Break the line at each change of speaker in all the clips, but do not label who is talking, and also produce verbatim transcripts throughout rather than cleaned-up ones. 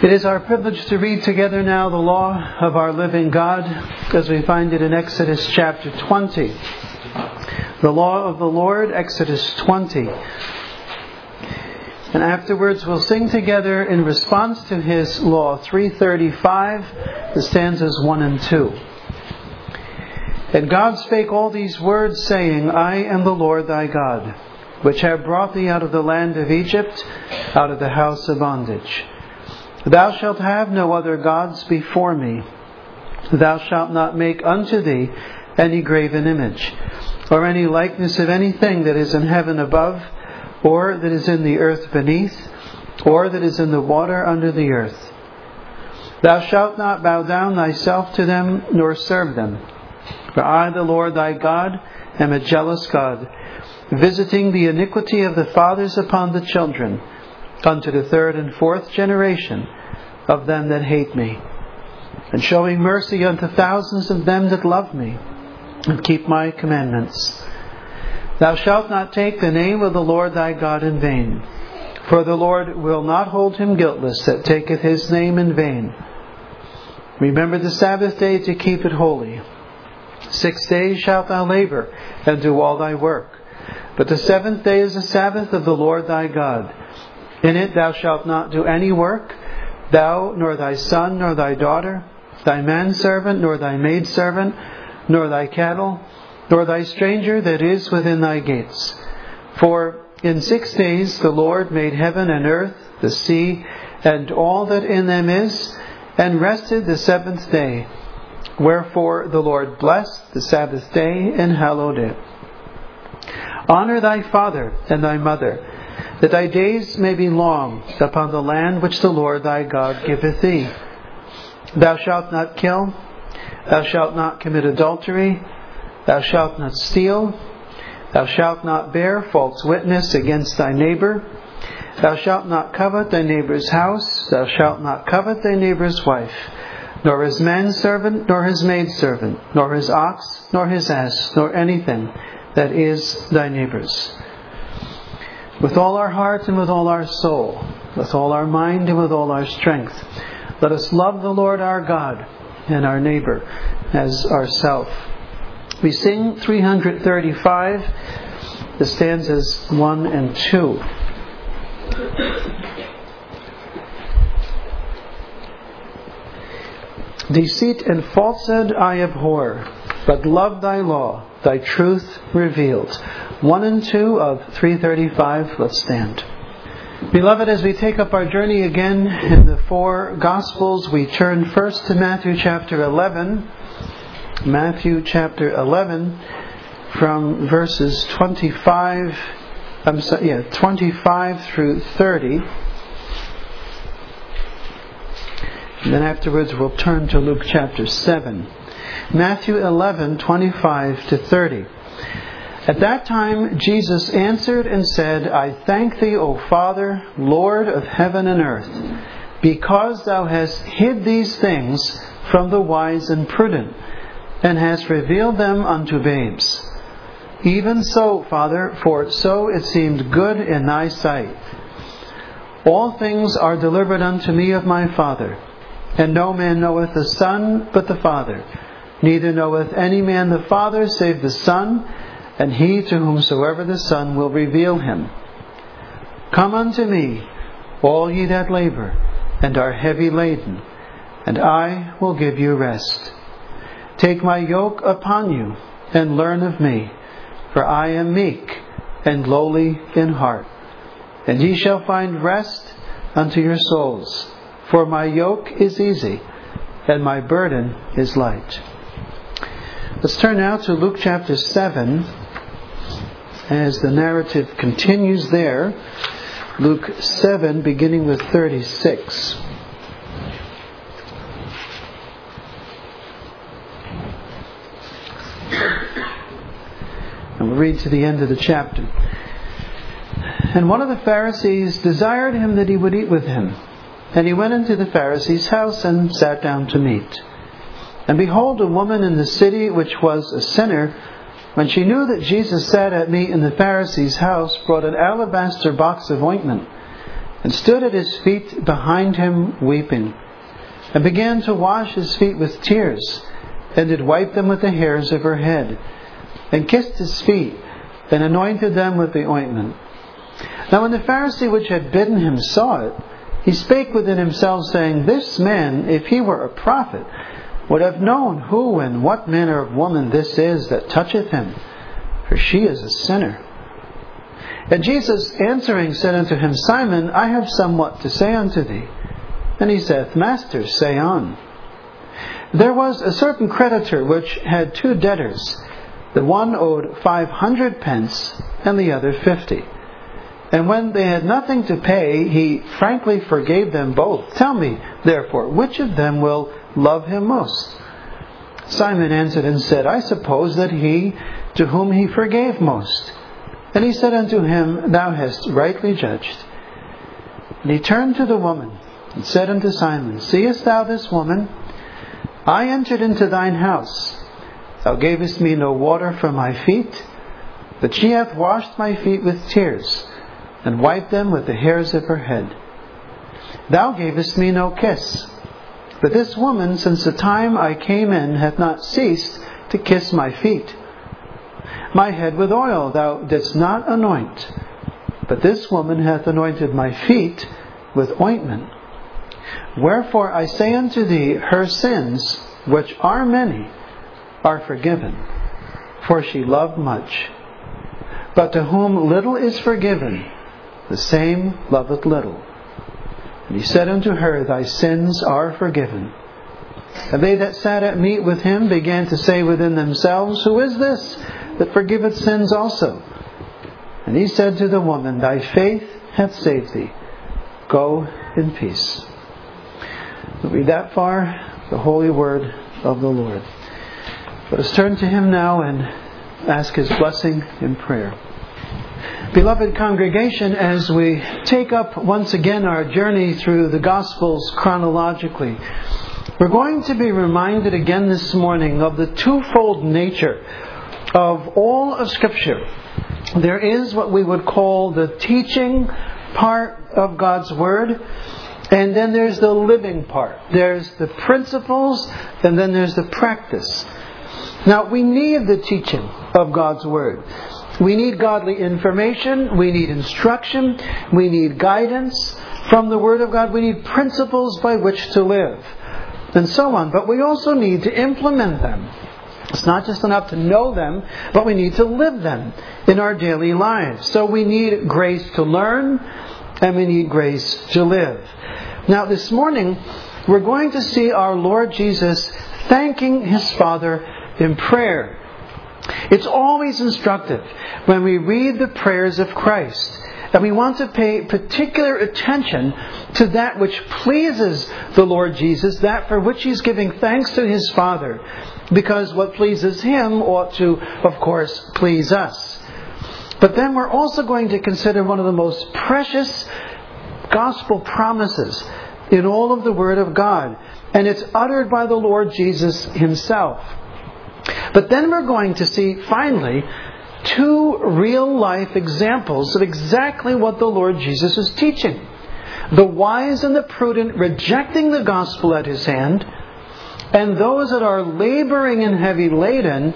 It is our privilege to read together now the law of our living God as we find it in Exodus chapter twenty. The law of the Lord, Exodus twenty. And afterwards we'll sing together in response to His law, three thirty-five, the stanzas one and two. And God spake all these words, saying, I am the Lord thy God, which have brought thee out of the land of Egypt, out of the house of bondage. Thou shalt have no other gods before me. Thou shalt not make unto thee any graven image, or any likeness of anything that is in heaven above, or that is in the earth beneath, or that is in the water under the earth. Thou shalt not bow down thyself to them, nor serve them. For I, the Lord thy God, am a jealous God, visiting the iniquity of the fathers upon the children, unto the third and fourth generation of them that hate me, and showing mercy unto thousands of them that love me, and keep my commandments. Thou shalt not take the name of the Lord thy God in vain, for the Lord will not hold him guiltless that taketh his name in vain. Remember the Sabbath day to keep it holy. Six days shalt thou labor, and do all thy work. But the seventh day is the Sabbath of the Lord thy God. In it thou shalt not do any work, thou, nor thy son, nor thy daughter, thy manservant, nor thy maidservant, nor thy cattle, nor thy stranger that is within thy gates. For in six days the Lord made heaven and earth, the sea, and all that in them is, and rested the seventh day. Wherefore the Lord blessed the Sabbath day and hallowed it. Honor thy father and thy mother, that thy days may be long upon the land which the Lord thy God giveth thee. Thou shalt not kill, thou shalt not commit adultery, thou shalt not steal, thou shalt not bear false witness against thy neighbor, thou shalt not covet thy neighbor's house, thou shalt not covet thy neighbor's wife, nor his manservant, nor his maidservant, nor his ox, nor his ass, nor anything that is thy neighbor's. With all our heart and with all our soul, with all our mind and with all our strength, let us love the Lord our God and our neighbor as ourself. We sing three thirty-five, the stanzas one and two. Deceit and falsehood I abhor, but love thy law, thy truth revealed. One and two of three thirty-five. Let's stand. Beloved, as we take up our journey again in the four Gospels, we turn first to Matthew chapter eleven. Matthew chapter eleven, from verses twenty-five. I'm sorry, yeah, twenty-five through thirty. And then afterwards we'll turn to Luke chapter seven. Matthew eleven, twenty-five to thirty. At that time Jesus answered and said, I thank thee, O Father, Lord of heaven and earth, because thou hast hid these things from the wise and prudent, and hast revealed them unto babes. Even so, Father, for so it seemed good in thy sight. All things are delivered unto me of my Father, and no man knoweth the Son but the Father. Neither knoweth any man the Father save the Son, and he to whomsoever the Son will reveal him. Come unto me, all ye that labor and are heavy laden, and I will give you rest. Take my yoke upon you, and learn of me, for I am meek and lowly in heart, and ye shall find rest unto your souls. For my yoke is easy, and my burden is light. Let's turn now to Luke chapter seven, as the narrative continues there. Luke seven, beginning with thirty-six. And we'll read to the end of the chapter. And one of the Pharisees desired him that he would eat with him. And he went into the Pharisee's house and sat down to meat. And behold, a woman in the city which was a sinner, when she knew that Jesus sat at meat in the Pharisee's house, brought an alabaster box of ointment, and stood at his feet behind him weeping, and began to wash his feet with tears, and did wipe them with the hairs of her head, and kissed his feet, and anointed them with the ointment. Now when the Pharisee which had bidden him saw it, he spake within himself, saying, This man, if he were a prophet, would have known who and what manner of woman this is that toucheth him, for she is a sinner. And Jesus answering said unto him, Simon, I have somewhat to say unto thee. And he saith, Master, say on. There was a certain creditor which had two debtors. The one owed five hundred pence, and the other fifty. And when they had nothing to pay, he frankly forgave them both. Tell me, therefore, which of them will love him most? Simon answered and said, I suppose that he to whom he forgave most. And he said unto him, Thou hast rightly judged. And he turned to the woman, and said unto Simon, Seest thou this woman? I entered into thine house. Thou gavest me no water for my feet, but she hath washed my feet with tears, and wiped them with the hairs of her head. Thou gavest me no kiss, but this woman, since the time I came in, hath not ceased to kiss my feet. My head with oil thou didst not anoint, but this woman hath anointed my feet with ointment. Wherefore I say unto thee, her sins, which are many, are forgiven, for she loved much. But to whom little is forgiven, the same loveth little. And he said unto her, Thy sins are forgiven. And they that sat at meat with him began to say within themselves, Who is this that forgiveth sins also? And he said to the woman, Thy faith hath saved thee. Go in peace. We'll read that far, the holy word of the Lord. Let us turn to him now and ask his blessing in prayer. Beloved congregation, as we take up once again our journey through the Gospels chronologically, we're going to be reminded again this morning of the twofold nature of all of Scripture. There is what we would call the teaching part of God's Word, and then there's the living part. There's the principles, and then there's the practice. Now, we need the teaching of God's Word. We need godly information. We need instruction. We need guidance from the Word of God. We need principles by which to live, and so on. But we also need to implement them. It's not just enough to know them, but we need to live them in our daily lives. So we need grace to learn, and we need grace to live. Now, this morning, we're going to see our Lord Jesus thanking His Father in prayer. It's always instructive when we read the prayers of Christ, and we want to pay particular attention to that which pleases the Lord Jesus, that for which He's giving thanks to His Father, because what pleases Him ought to, of course, please us. But then we're also going to consider one of the most precious gospel promises in all of the Word of God, and it's uttered by the Lord Jesus Himself. But then we're going to see, finally, two real-life examples of exactly what the Lord Jesus is teaching. The wise and the prudent rejecting the gospel at His hand, and those that are laboring and heavy laden,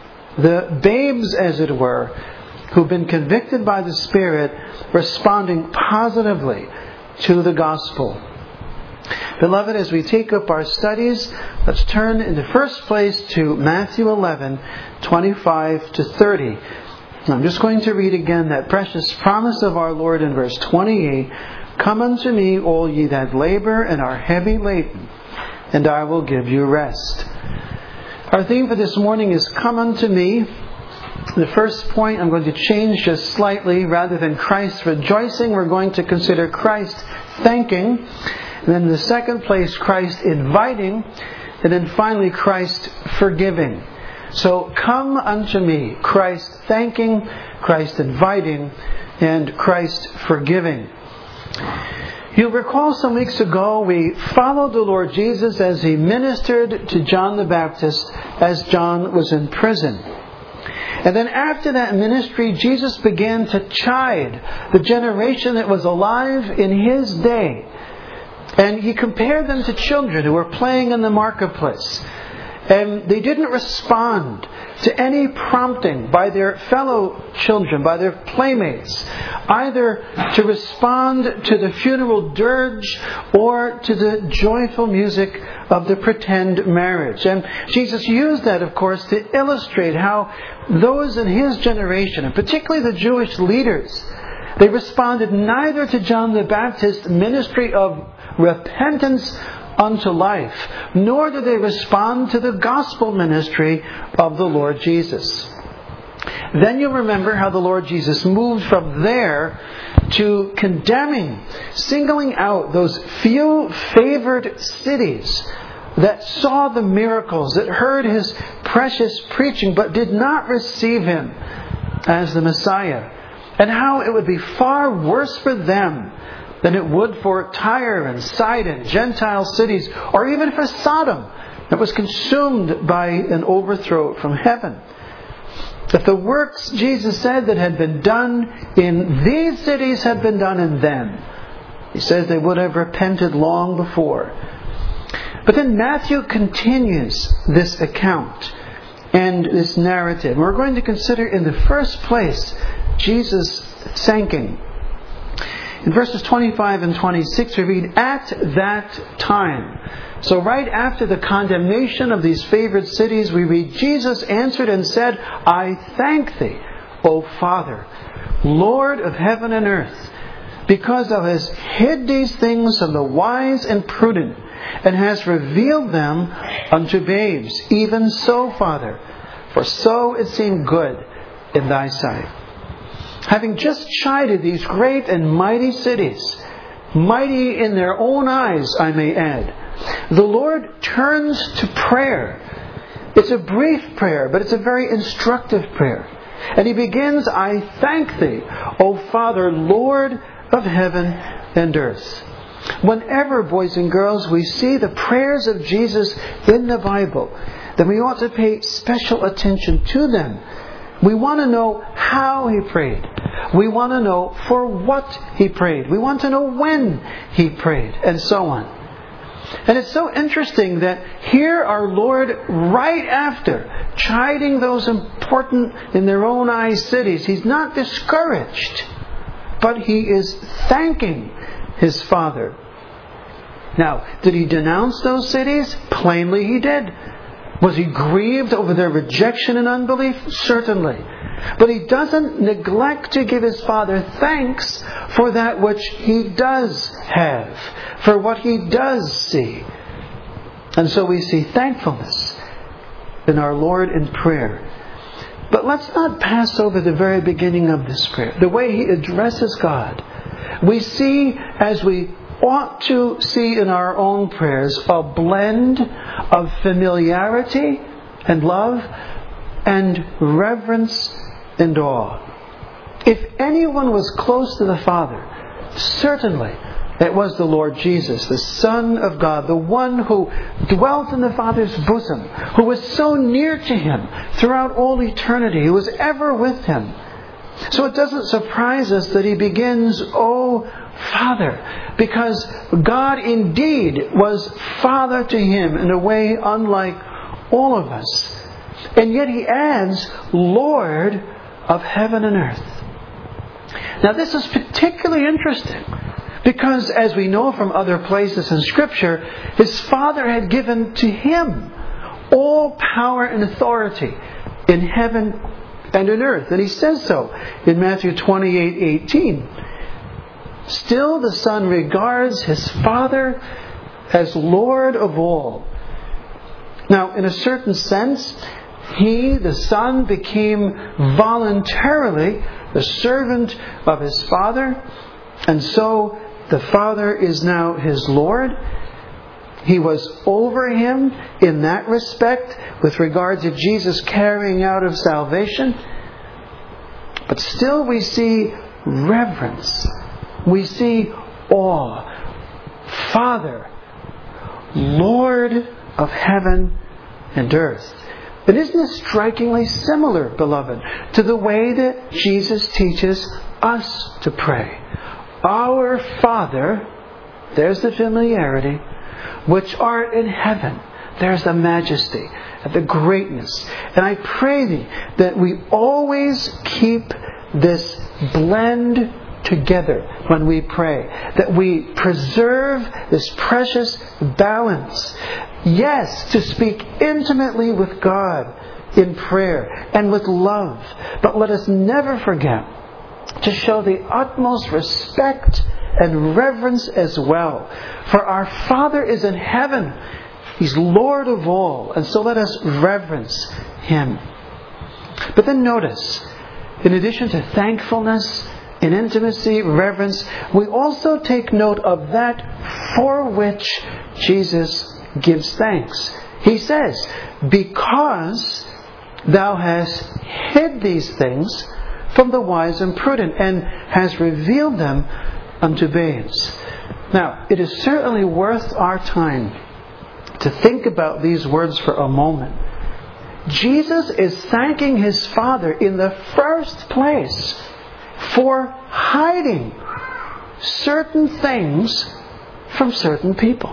the babes, as it were, who've been convicted by the Spirit, responding positively to the gospel. Beloved, as we take up our studies, let's turn in the first place to Matthew eleven, twenty-five to thirty. I'm just going to read again that precious promise of our Lord in verse twenty-eight. Come unto me, all ye that labor and are heavy laden, and I will give you rest. Our theme for this morning is Come unto me. The first point I'm going to change just slightly. Rather than Christ rejoicing, we're going to consider Christ thanking. And then in the second place, Christ inviting. And then finally, Christ forgiving. So, come unto me, Christ thanking, Christ inviting, and Christ forgiving. You'll recall some weeks ago we followed the Lord Jesus as He ministered to John the Baptist as John was in prison. And then after that ministry, Jesus began to chide the generation that was alive in His day. And He compared them to children who were playing in the marketplace. And they didn't respond to any prompting by their fellow children, by their playmates, either to respond to the funeral dirge or to the joyful music of the pretend marriage. And Jesus used that, of course, to illustrate how those in His generation, and particularly the Jewish leaders, they responded neither to John the Baptist's ministry of repentance unto life, nor do they respond to the gospel ministry of the Lord Jesus. Then you'll remember how the Lord Jesus moved from there to condemning, singling out those few favored cities that saw the miracles, that heard His precious preaching, but did not receive Him as the Messiah. And how it would be far worse for them than it would for Tyre and Sidon, Gentile cities, or even for Sodom, that was consumed by an overthrow from heaven. If the works, Jesus said, that had been done in these cities had been done in them, He says they would have repented long before. But then Matthew continues this account and this narrative. We're going to consider in the first place Jesus' thanking. In verses twenty-five and twenty-six we read, "At that time." So right after the condemnation of these favored cities, we read, "Jesus answered and said, I thank Thee, O Father, Lord of heaven and earth, because Thou hast hid these things from the wise and prudent, and hast revealed them unto babes. Even so, Father, for so it seemed good in Thy sight." Having just chided these great and mighty cities, mighty in their own eyes, I may add, the Lord turns to prayer. It's a brief prayer, but it's a very instructive prayer. And He begins, "I thank Thee, O Father, Lord of heaven and earth." Whenever, boys and girls, we see the prayers of Jesus in the Bible, then we ought to pay special attention to them. We want to know how He prayed. We want to know for what He prayed. We want to know when He prayed, and so on. And it's so interesting that here our Lord, right after chiding those important in their own eyes cities, He's not discouraged, but He is thanking His Father. Now, did He denounce those cities? Plainly He did. Was He grieved over their rejection and unbelief? Certainly. But He doesn't neglect to give His Father thanks for that which He does have, for what He does see. And so we see thankfulness in our Lord in prayer. But let's not pass over the very beginning of this prayer, the way He addresses God. We see, as we ought to see in our own prayers, a blend of familiarity and love and reverence and awe. If anyone was close to the Father, certainly it was the Lord Jesus, the Son of God, the one who dwelt in the Father's bosom, who was so near to Him throughout all eternity, who was ever with Him. So it doesn't surprise us that He begins, "O Father," because God indeed was Father to Him in a way unlike all of us. And yet He adds, "Lord of heaven and earth." Now this is particularly interesting because, as we know from other places in Scripture, His Father had given to Him all power and authority in heaven and in earth. And He says so in Matthew twenty-eight eighteen. Still the Son regards His Father as Lord of all. Now, in a certain sense, He, the Son, became voluntarily the servant of His Father, and so the Father is now His Lord. He was over Him in that respect with regard to Jesus carrying out of salvation. But still we see reverence. We see awe. Father, Lord of heaven and earth. And isn't this strikingly similar, beloved, to the way that Jesus teaches us to pray? Our Father, there's the familiarity, which art in heaven. There's the majesty and the greatness. And I pray thee that we always keep this blend together when we pray. That we preserve this precious balance. Yes, to speak intimately with God in prayer and with love. But let us never forget to show the utmost respect and reverence as well. For our Father is in heaven. He's Lord of all. And so let us reverence Him. But then notice, in addition to thankfulness, in intimacy, reverence, we also take note of that for which Jesus gives thanks. He says, because thou hast hid these things from the wise and prudent, and has revealed them unto babes. Now, it is certainly worth our time to think about these words for a moment. Jesus is thanking His Father in the first place for hiding certain things from certain people.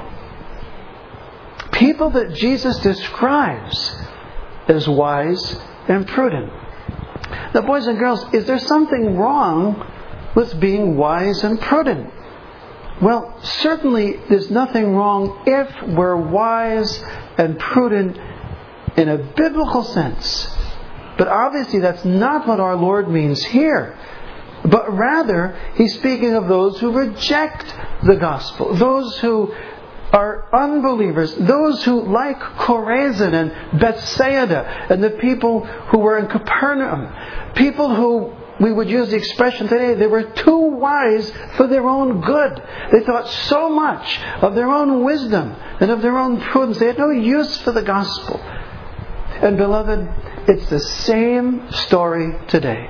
People that Jesus describes as wise and prudent. Now, boys and girls, is there something wrong with being wise and prudent? Well, certainly there's nothing wrong if we're wise and prudent in a biblical sense. But obviously that's not what our Lord means here. But rather, He's speaking of those who reject the gospel. Those who are unbelievers. Those who, like Chorazin and Bethsaida and the people who were in Capernaum. People who, we would use the expression today, they were too wise for their own good. They thought so much of their own wisdom and of their own prudence. They had no use for the gospel. And beloved, it's the same story today.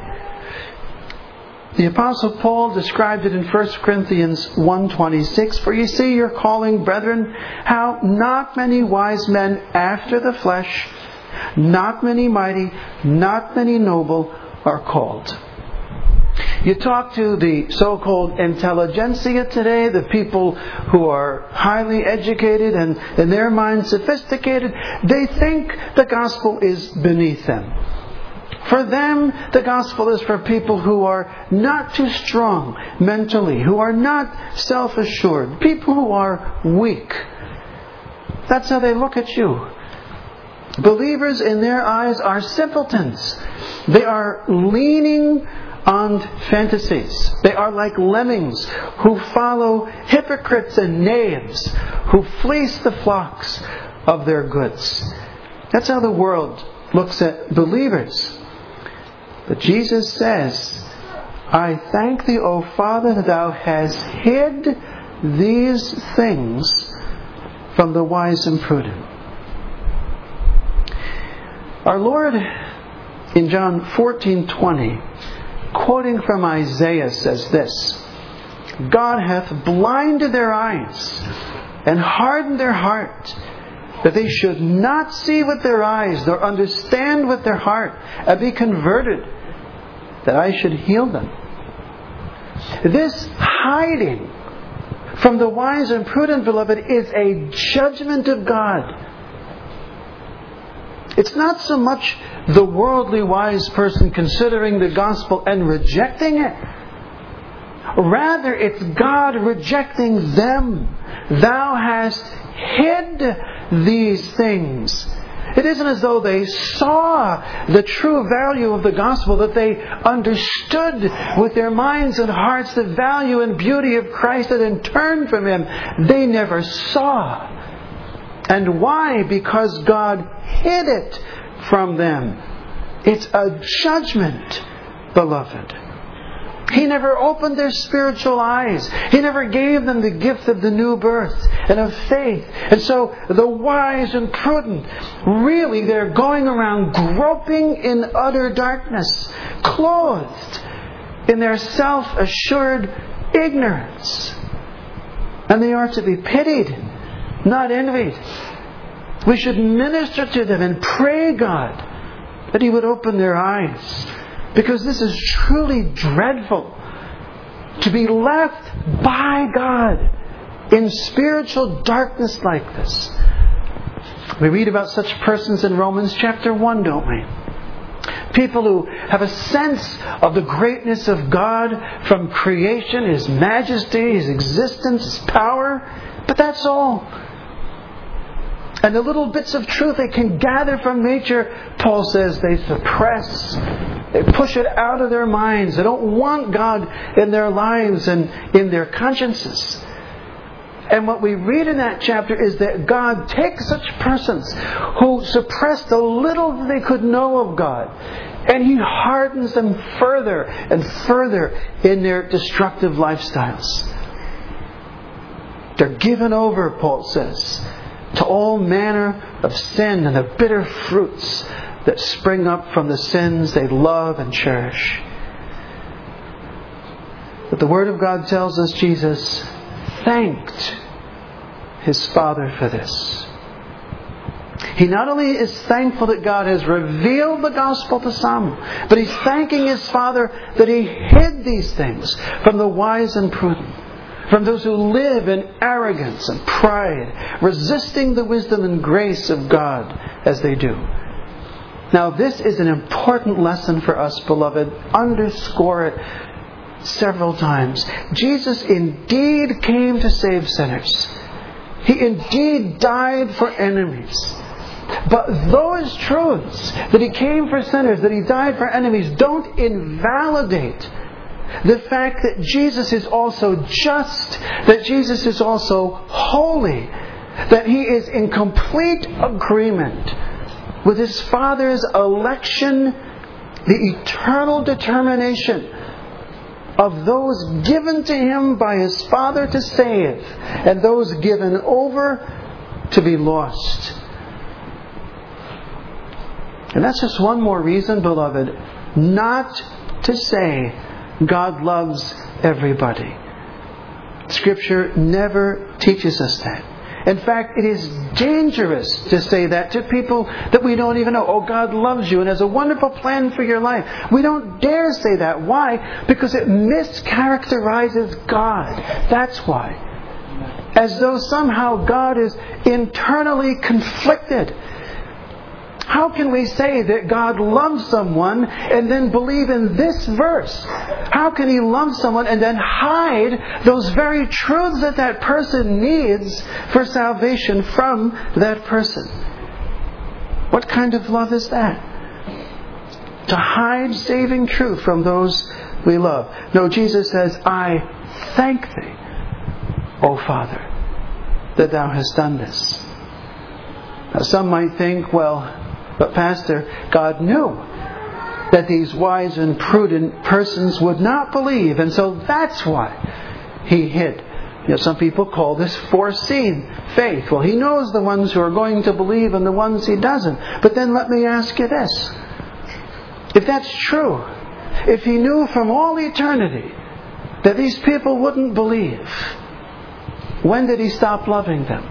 The Apostle Paul described it in First Corinthians one twenty-six. For you see your calling, brethren, how not many wise men after the flesh, not many mighty, not many noble are called. You talk to the so-called intelligentsia today, the people who are highly educated and in their minds sophisticated, they think the gospel is beneath them. For them, the gospel is for people who are not too strong mentally, who are not self-assured, people who are weak. That's how they look at you. Believers in their eyes are simpletons. They are leaning on fantasies. They are like lemmings who follow hypocrites and knaves who fleece the flocks of their goods. That's how the world looks at believers. But Jesus says, I thank thee, O Father, that thou hast hid these things from the wise and prudent. Our Lord, in John fourteen twenty, quoting from Isaiah, says this, God hath blinded their eyes and hardened their heart, that they should not see with their eyes, nor understand with their heart, and be converted, that I should heal them. This hiding from the wise and prudent, beloved, is a judgment of God. It's not so much the worldly wise person considering the gospel and rejecting it. Rather, it's God rejecting them. Thou hast hid these things. It isn't as though they saw the true value of the gospel, that they understood with their minds and hearts the value and beauty of Christ and then turned from Him. They never saw. And why? Because God hid it from them. It's a judgment, beloved. He never opened their spiritual eyes. He never gave them the gift of the new birth and of faith. And so the wise and prudent, really they're going around groping in utter darkness, clothed in their self-assured ignorance. And they are to be pitied, not envied. We should minister to them and pray, God, that He would open their eyes. Because this is truly dreadful, to be left by God in spiritual darkness like this. We read about such persons in Romans chapter one, don't we? People who have a sense of the greatness of God from creation, His majesty, His existence, His power, but that's all. And the little bits of truth they can gather from nature, Paul says, they suppress. They push it out of their minds. They don't want God in their lives and in their consciences. And what we read in that chapter is that God takes such persons who suppressed the little that they could know of God, and He hardens them further and further in their destructive lifestyles. They're given over, Paul says, to all manner of sin and the bitter fruits that spring up from the sins they love and cherish. But the Word of God tells us Jesus thanked His Father for this. He not only is thankful that God has revealed the gospel to some, but he's thanking His Father that He hid these things from the wise and prudent, from those who live in arrogance and pride, resisting the wisdom and grace of God as they do. Now, this is an important lesson for us, beloved. Underscore it several times. Jesus indeed came to save sinners. He indeed died for enemies. But those truths, that He came for sinners, that He died for enemies, don't invalidate the fact that Jesus is also just, that Jesus is also holy, that He is in complete agreement with His Father's election, the eternal determination of those given to Him by His Father to save, and those given over to be lost. And that's just one more reason, beloved, not to say God loves everybody. Scripture never teaches us that. In fact, it is dangerous to say that to people that we don't even know. Oh, God loves you and has a wonderful plan for your life. We don't dare say that. Why? Because it mischaracterizes God. That's why. As though somehow God is internally conflicted. How can we say that God loves someone and then believe in this verse? How can He love someone and then hide those very truths that that person needs for salvation from that person? What kind of love is that? To hide saving truth from those we love. No, Jesus says, I thank Thee, O Father, that Thou hast done this. Now, some might think, well, but Pastor, God knew that these wise and prudent persons would not believe, and so that's why He hid. You know, some people call this foreseen faith. Well, He knows the ones who are going to believe and the ones He doesn't. But then let me ask you this. If that's true, if He knew from all eternity that these people wouldn't believe, when did He stop loving them?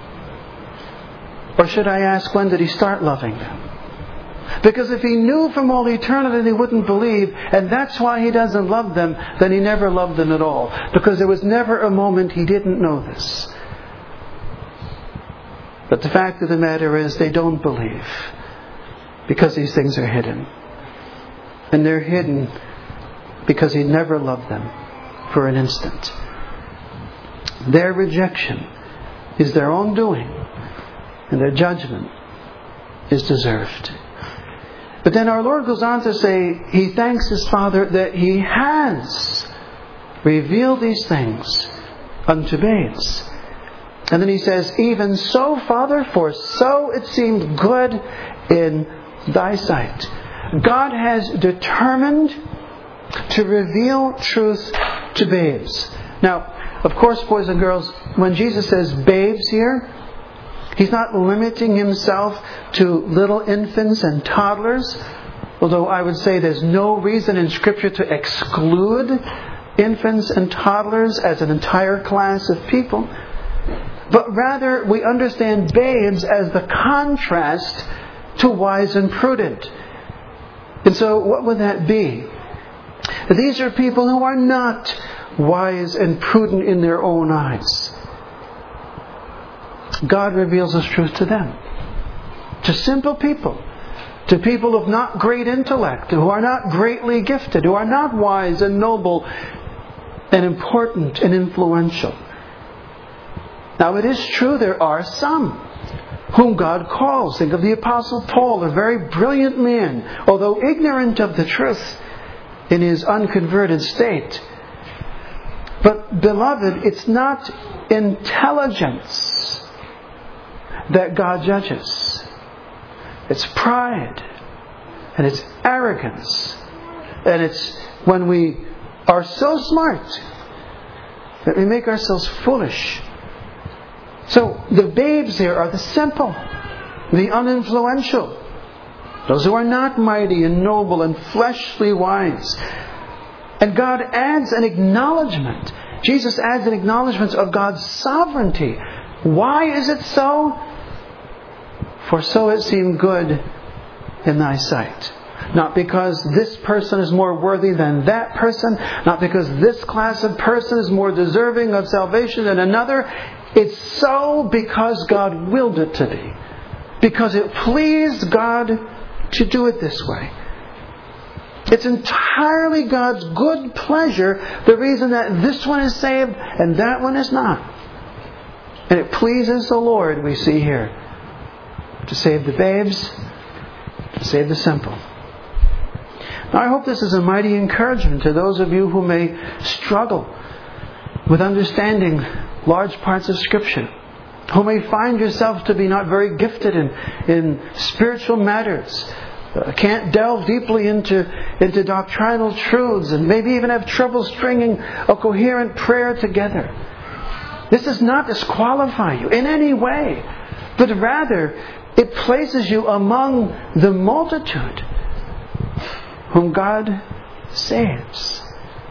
Or should I ask, when did He start loving them? Because if He knew from all eternity they wouldn't believe, and that's why He doesn't love them, then He never loved them at all. Because there was never a moment He didn't know this. But the fact of the matter is, they don't believe. Because these things are hidden. And they're hidden because He never loved them for an instant. Their rejection is their own doing. And their judgment is deserved. But then our Lord goes on to say, He thanks His Father that He has revealed these things unto babes. And then He says, even so, Father, for so it seemed good in Thy sight. God has determined to reveal truth to babes. Now, of course, boys and girls, when Jesus says babes here, He's not limiting Himself to little infants and toddlers, although I would say there's no reason in Scripture to exclude infants and toddlers as an entire class of people. but rather we understand babes as the contrast to wise and prudent. And so what would that be? These are people who are not wise and prudent in their own eyes. God reveals His truth to them. To simple people. To people of not great intellect, who are not greatly gifted, who are not wise and noble and important and influential. Now it is true there are some whom God calls. Think of the Apostle Paul, a very brilliant man, although ignorant of the truth in his unconverted state. But beloved, it's not intelligence that God judges. It's pride, and it's arrogance, and it's when we are so smart that we make ourselves foolish. So the babes here are the simple, the uninfluential, those who are not mighty and noble and fleshly wise. And God adds an acknowledgement. Jesus adds an acknowledgement of God's sovereignty. Why is it so? For so it seemed good in thy sight. Not because this person is more worthy than that person. Not because this class of person is more deserving of salvation than another. It's so because God willed it to be. Because it pleased God to do it this way. It's entirely God's good pleasure, the reason that this one is saved and that one is not. And it pleases the Lord, we see here, to save the babes, to save the simple. Now I hope this is a mighty encouragement to those of you who may struggle with understanding large parts of Scripture, who may find yourself to be not very gifted in, in spiritual matters, uh, can't delve deeply into, into doctrinal truths, and maybe even have trouble stringing a coherent prayer together. This does not disqualify you in any way, but rather it places you among the multitude whom God saves.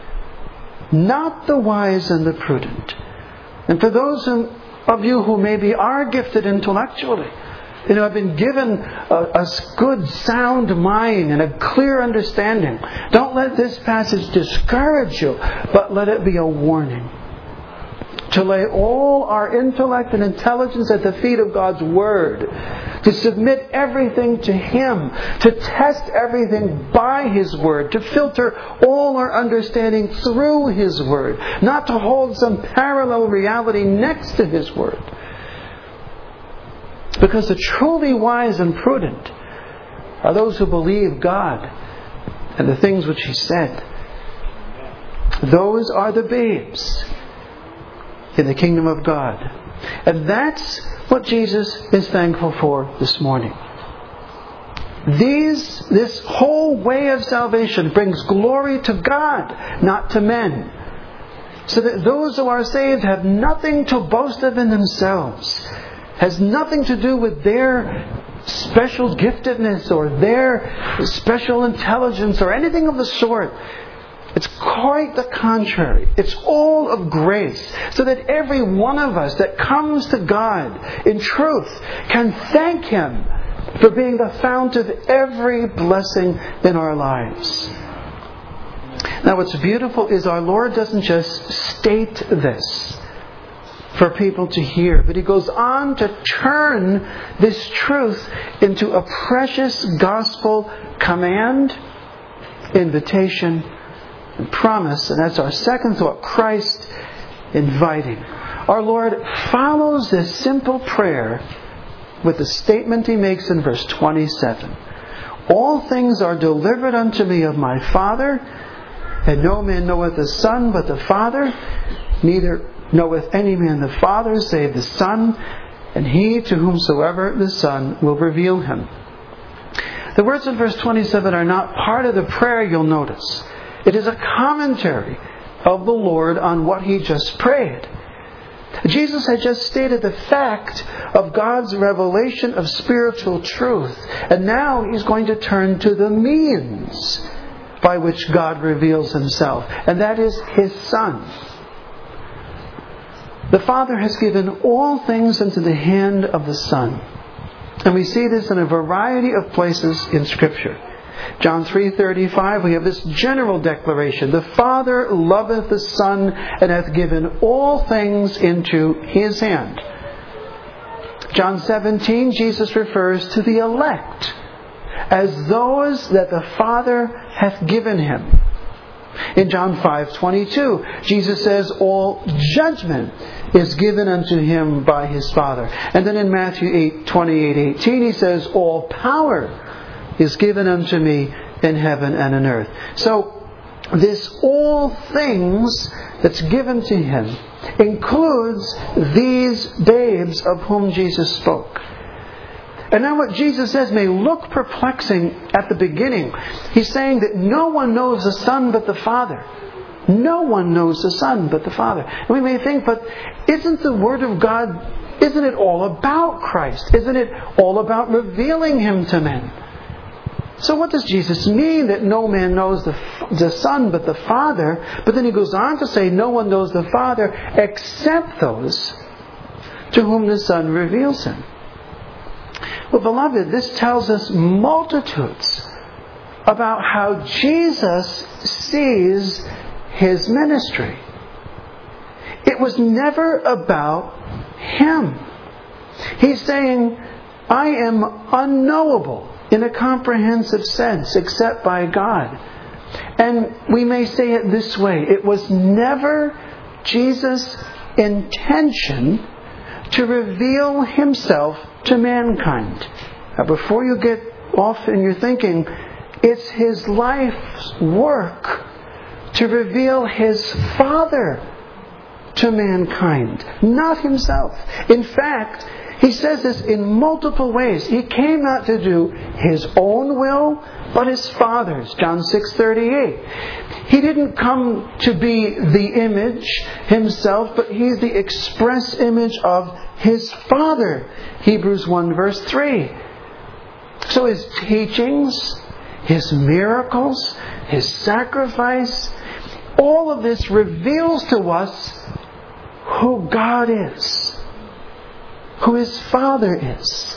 Not the wise and the prudent. And for those of you who maybe are gifted intellectually, you know, have been given a, a good sound mind and a clear understanding, don't let this passage discourage you, but let it be a warning. To lay all our intellect and intelligence at the feet of God's Word. To submit everything to Him. To test everything by His Word. To filter all our understanding through His Word. Not to hold some parallel reality next to His Word. Because the truly wise and prudent are those who believe God and the things which He said. Those are the babes in the kingdom of God. And that's what Jesus is thankful for this morning. These, this whole way of salvation brings glory to God, not to men. So that those who are saved have nothing to boast of in themselves. Has nothing to do with their special giftedness or their special intelligence or anything of the sort. It's quite the contrary. It's all of grace. So that every one of us that comes to God in truth can thank Him for being the fount of every blessing in our lives. Now what's beautiful is our Lord doesn't just state this for people to hear, but He goes on to turn this truth into a precious gospel command, invitation, and promise. And that's our second thought. Christ inviting. Our Lord follows this simple prayer with the statement He makes in verse twenty-seven. All things are delivered unto me of my Father, and no man knoweth the Son but the Father, neither knoweth any man the Father save the Son, and he to whomsoever the Son will reveal Him. The words in verse twenty-seven are not part of the prayer, you'll notice. It is a commentary of the Lord on what He just prayed. Jesus had just stated the fact of God's revelation of spiritual truth. And now He's going to turn to the means by which God reveals Himself. And that is His Son. The Father has given all things into the hand of the Son. And we see this in a variety of places in Scripture. John three thirty-five, we have this general declaration. The Father loveth the Son, and hath given all things into His hand. John seventeen, Jesus refers to the elect as those that the Father hath given Him. In John five twenty-two, Jesus says, all judgment is given unto Him by His Father. And then in Matthew eight twenty-eight eighteen, He says, all power is given unto me in heaven and in earth. So, this all things that's given to Him includes these babes of whom Jesus spoke. And now what Jesus says may look perplexing at the beginning. He's saying that no one knows the Son but the Father. No one knows the Son but the Father. And we may think, but isn't the Word of God, isn't it all about Christ? Isn't it all about revealing Him to men? So what does Jesus mean that no man knows the, the Son but the Father? But then He goes on to say no one knows the Father except those to whom the Son reveals Him. Well, beloved, this tells us multitudes about how Jesus sees His ministry. It was never about Him. He's saying, I am unknowable in a comprehensive sense except by God. And we may say it this way. It was never Jesus' intention to reveal Himself to mankind. Now, before you get off in your thinking, it's His life's work to reveal His Father to mankind, not Himself. In fact, He says this in multiple ways. He came not to do His own will, but His Father's. John six thirty-eight. He didn't come to be the image Himself, but He's the express image of His Father. Hebrews one verse three. So His teachings, His miracles, His sacrifice, all of this reveals to us who God is, who His Father is.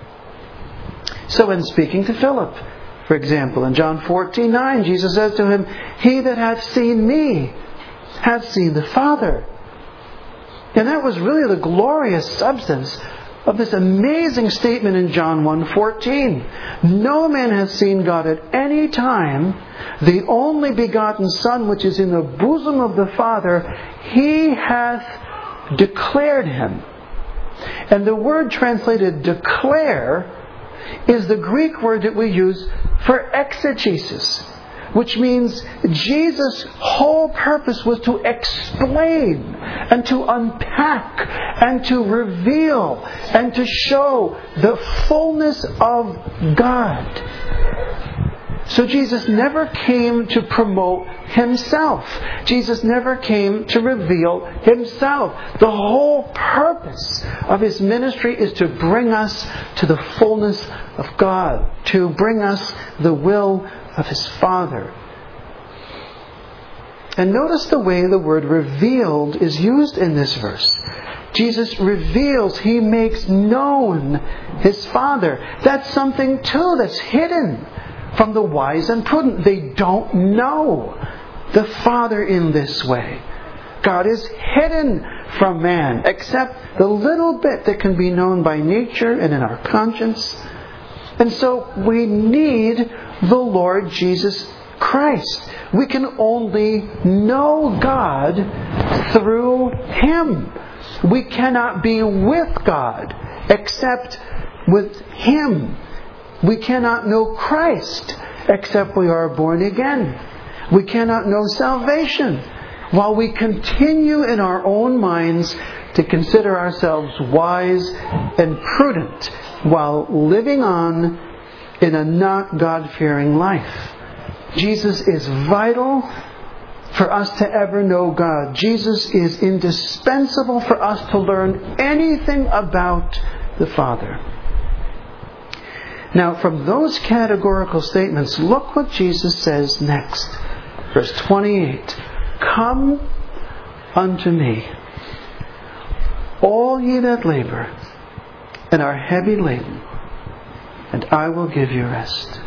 So in speaking to Philip, for example, in John fourteen nine, Jesus says to him, He that hath seen me hath seen the Father. And that was really the glorious substance of this amazing statement in John one fourteen. No man hath seen God at any time. The only begotten Son, which is in the bosom of the Father, He hath declared Him. And the word translated declare is the Greek word that we use for exegesis, which means Jesus' whole purpose was to explain and to unpack and to reveal and to show the fullness of God. So Jesus never came to promote Himself. Jesus never came to reveal Himself. The whole purpose of His ministry is to bring us to the fullness of God, to bring us the will of His Father. And notice the way the word revealed is used in this verse. Jesus reveals, He makes known His Father. That's something too that's hidden from the wise and prudent. They don't know the Father in this way. God is hidden from man, except the little bit that can be known by nature and in our conscience. And so we need the Lord Jesus Christ. We can only know God through Him. We cannot be with God except with Him. We cannot know Christ except we are born again. We cannot know salvation while we continue in our own minds to consider ourselves wise and prudent while living on in a not God-fearing life. Jesus is vital for us to ever know God. Jesus is indispensable for us to learn anything about the Father. Now, from those categorical statements, look what Jesus says next. Verse twenty-eight. Come unto me, all ye that labor and are heavy laden, and I will give you rest.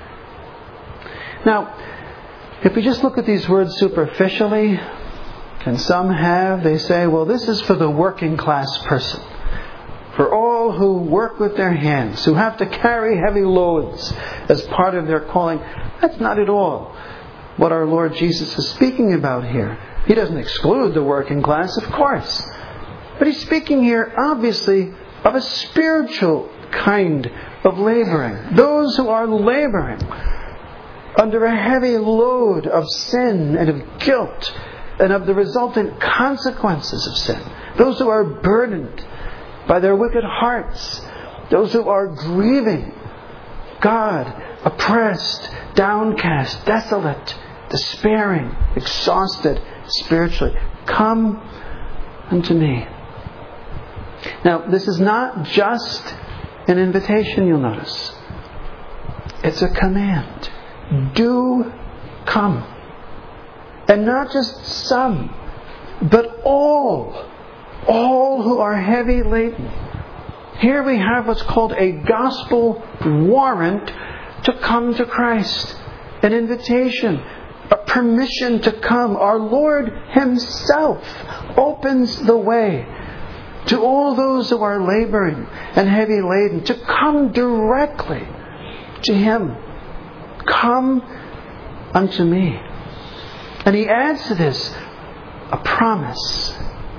Now, if we just look at these words superficially, and some have, they say, well, this is for the working class person. For all who work with their hands, who have to carry heavy loads as part of their calling. That's not at all what our Lord Jesus is speaking about here. He doesn't exclude the working class, of course. But He's speaking here, obviously, of a spiritual kind of laboring. Those who are laboring under a heavy load of sin and of guilt and of the resultant consequences of sin. Those who are burdened by their wicked hearts. Those who are grieving God, oppressed, downcast, desolate, despairing, exhausted spiritually. Come unto me. Now, this is not just an invitation, you'll notice. It's a command. Do come. And not just some, but all. All who are heavy laden. Here we have what's called a gospel warrant to come to Christ. An invitation, a permission to come. Our Lord Himself opens the way to all those who are laboring and heavy laden to come directly to Him. Come unto me. And He adds to this a promise.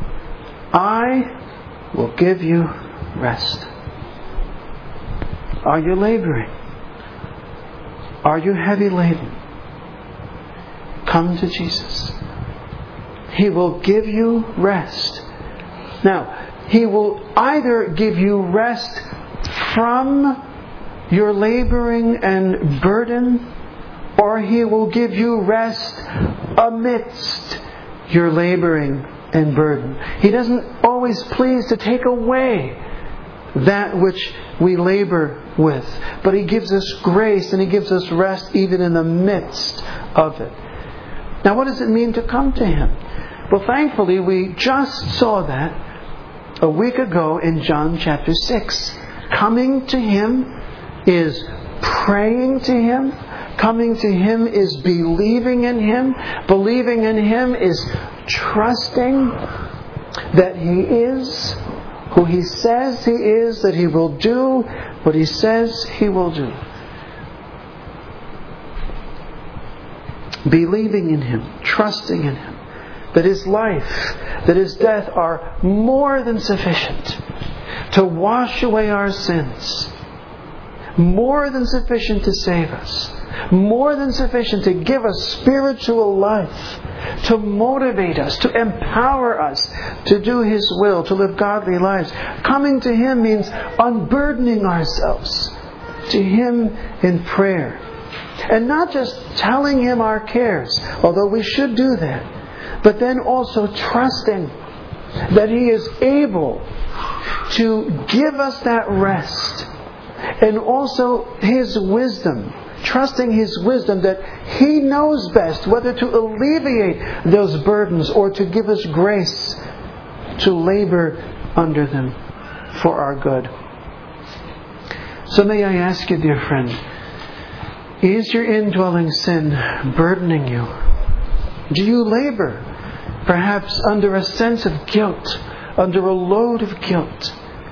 I will give you rest. Are you laboring? Are you heavy laden? Come to Jesus. He will give you rest. Now, He will either give you rest from your laboring and burden, or He will give you rest amidst your laboring and burden. He doesn't always please to take away that which we labor with, but He gives us grace and He gives us rest even in the midst of it. Now, what does it mean to come to Him? Well, thankfully, we just saw that a week ago in John chapter six. Coming to Him is praying to Him. Coming to Him is believing in Him. Believing in Him is trusting that He is who He says He is, that He will do what He says He will do. Believing in Him, trusting in Him, that His life, that His death are more than sufficient to wash away our sins, more than sufficient to save us, more than sufficient to give us spiritual life, to motivate us, to empower us to do His will, to live godly lives. Coming to Him means unburdening ourselves to Him in prayer. And not just telling Him our cares, although we should do that, but then also trusting that He is able to give us that rest, and also His wisdom, trusting His wisdom that He knows best whether to alleviate those burdens or to give us grace to labor under them for our good. So may I ask you, dear friend, is your indwelling sin burdening you? Do you labor, perhaps under a sense of guilt, under a load of guilt?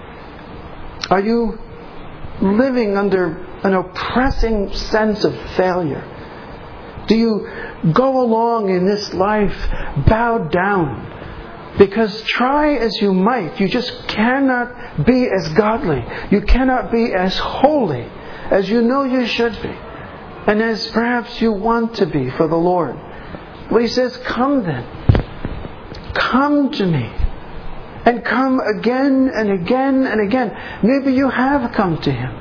Are you living under an oppressing sense of failure? Do you go along in this life bowed down? Because try as you might, you just cannot be as godly. You cannot be as holy as you know you should be, and as perhaps you want to be for the Lord. Well, He says, come then. Come to me. And come again and again and again. Maybe you have come to Him.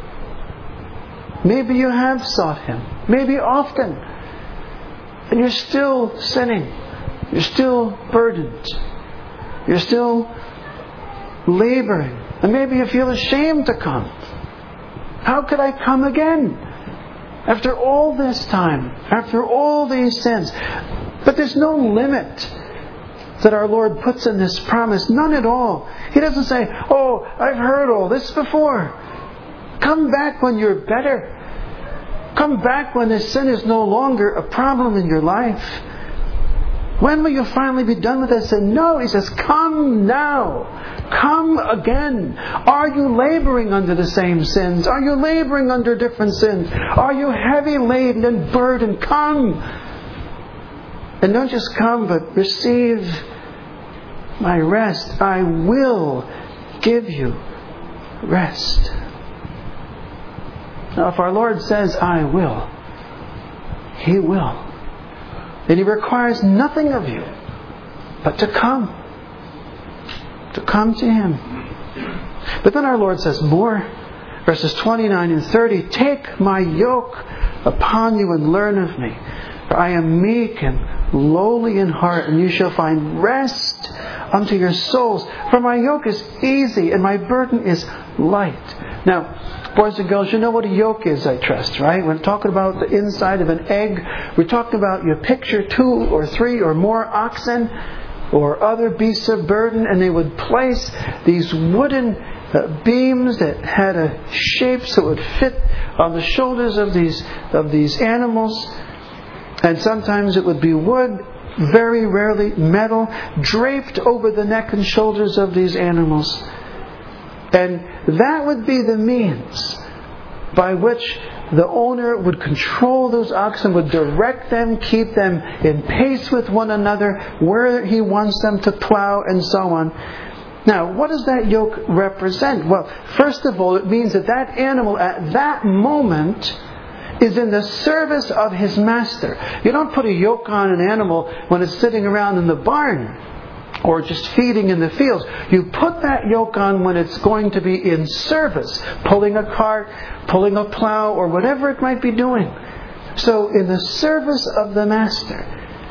Maybe you have sought Him. Maybe often. And you're still sinning. You're still burdened. You're still laboring. And maybe you feel ashamed to come. How could I come again? After all this time. After all these sins. But there's no limit that our Lord puts in this promise? None at all. He doesn't say, oh, I've heard all this before. Come back when you're better. Come back when this sin is no longer a problem in your life. When will you finally be done with this sin? No, He says, come now. Come again. Are you laboring under the same sins? Are you laboring under different sins? Are you heavy laden and burdened? Come. And don't just come, but receive my rest. I will give you rest. Now, if our Lord says, I will, He will. And He requires nothing of you but to come. To come to Him. But then our Lord says more. Verses twenty-nine and thirty, take my yoke upon you and learn of me. For I am meek and lowly in heart, and you shall find rest unto your souls. For my yoke is easy and my burden is light. Now, boys and girls, you know what a yoke is, I trust, right? When talking about the inside of an egg, we're talking about, you picture two or three or more oxen or other beasts of burden, and they would place these wooden uh, beams that had a shape so it would fit on the shoulders of these of these animals. And sometimes it would be wood, very rarely metal, draped over the neck and shoulders of these animals. And that would be the means by which the owner would control those oxen, would direct them, keep them in pace with one another, where he wants them to plow, and so on. Now, what does that yoke represent? Well, first of all, it means that that animal at that moment is in the service of his master. You don't put a yoke on an animal when it's sitting around in the barn or just feeding in the fields. You put that yoke on when it's going to be in service, pulling a cart, pulling a plow, or whatever it might be doing. So, in the service of the master.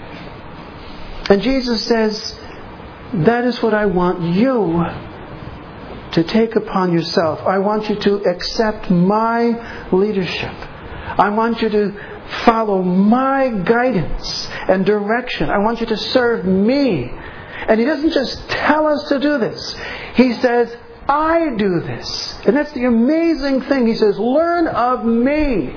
And Jesus says, that is what I want you to take upon yourself. I want you to accept my leadership. I want you to follow my guidance and direction. I want you to serve me. And He doesn't just tell us to do this. He says, I do this. And that's the amazing thing. He says, learn of me.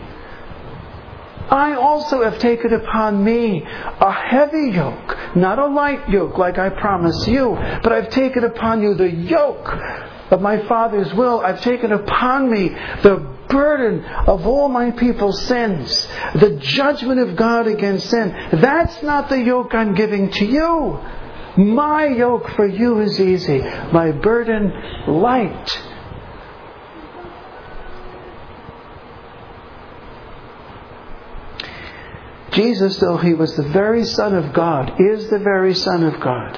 I also have taken upon me a heavy yoke, not a light yoke like I promise you, but I've taken upon you the yoke of my Father's will. I've taken upon me the burden of all my people's sins, the judgment of God against sin. That's not the yoke I'm giving to you. My yoke for you is easy, my burden light. Jesus, though He was the very Son of God, is the very Son of God.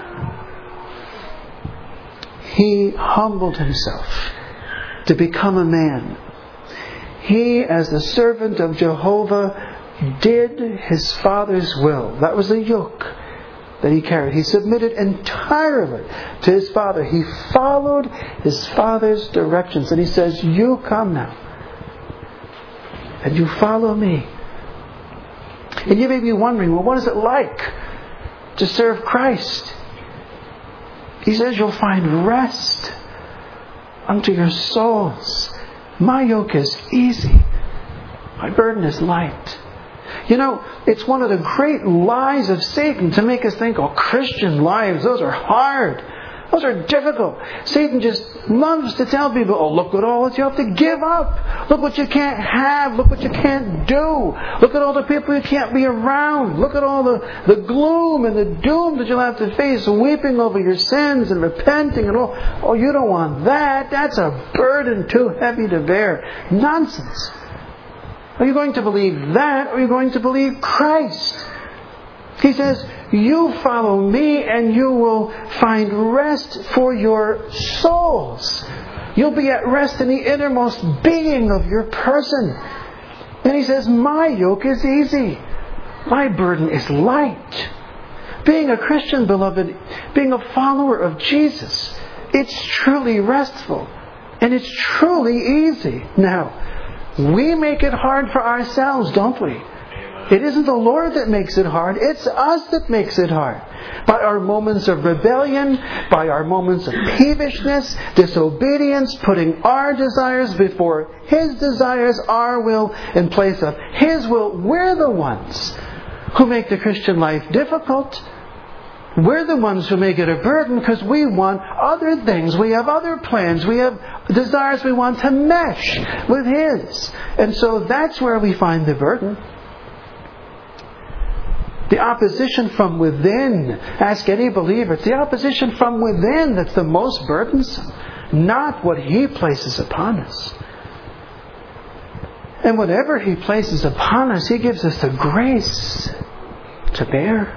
He humbled Himself to become a man. He, as the servant of Jehovah, did His Father's will. That was the yoke that He carried. He submitted entirely to His Father. He followed His Father's directions. And He says, you come now. And you follow me. And you may be wondering, well, what is it like to serve Christ? He says you'll find rest unto your souls. My yoke is easy. My burden is light. You know, it's one of the great lies of Satan to make us think, oh, Christian lives, those are hard. Those are difficult. Satan just loves to tell people, oh, look at all that you have to give up. Look what you can't have. Look what you can't do. Look at all the people you can't be around. Look at all the, the gloom and the doom that you'll have to face, weeping over your sins and repenting and all. Oh, you don't want that. That's a burden too heavy to bear. Nonsense. Are you going to believe that, or are you going to believe Christ? He says, you follow me and you will find rest for your souls. You'll be at rest in the innermost being of your person. And He says, my yoke is easy. My burden is light. Being a Christian, beloved, being a follower of Jesus, it's truly restful. And it's truly easy. Now, we make it hard for ourselves, don't we? it isn't the Lord that makes it hard, it's us that makes it hard. By our moments of rebellion, by our moments of peevishness, disobedience, putting our desires before His desires, our will in place of His will. We're the ones who make the Christian life difficult. We're the ones who make it a burden because we want other things. We have other plans. We have desires we want to mesh with His. And so that's where we find the burden. The opposition from within. Ask any believer. It's the opposition from within that's the most burdensome. Not what He places upon us. And whatever He places upon us, He gives us the grace to bear.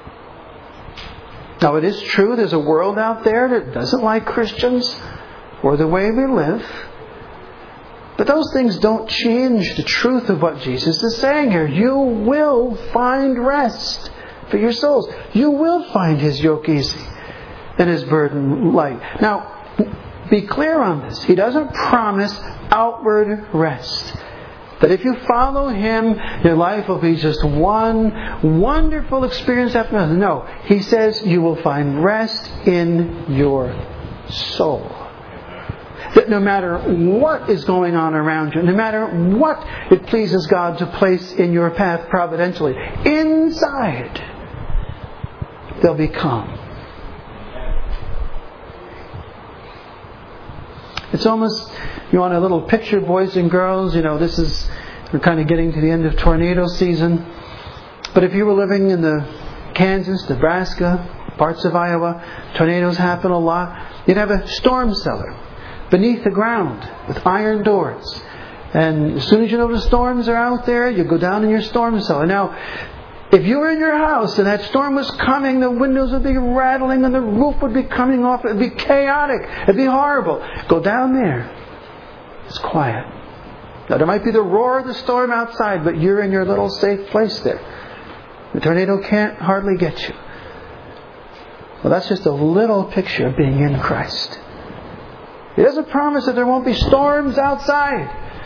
Now it is true there's a world out there that doesn't like Christians or the way we live. But those things don't change the truth of what Jesus is saying here. You will find rest for your souls. You will find His yoke easy and His burden light. Now, be clear on this. He doesn't promise outward rest. That if you follow Him, your life will be just one wonderful experience after another. No, He says you will find rest in your soul. That no matter what is going on around you, no matter what it pleases God to place in your path providentially, inside there'll be calm. It's almost, you want a little picture, boys and girls, you know, this is, we're kind of getting to the end of tornado season. But if you were living in the Kansas, Nebraska, parts of Iowa, tornadoes happen a lot, you'd have a storm cellar beneath the ground with iron doors. And as soon as you know the storms are out there, you go down in your storm cellar. Now, if you were in your house and that storm was coming, the windows would be rattling and the roof would be coming off. It would be chaotic. It would be horrible. Go down there. It's quiet. Now, there might be the roar of the storm outside, but you're in your little safe place there. The tornado can't hardly get you. Well, that's just a little picture of being in Christ. He doesn't promise that there won't be storms outside.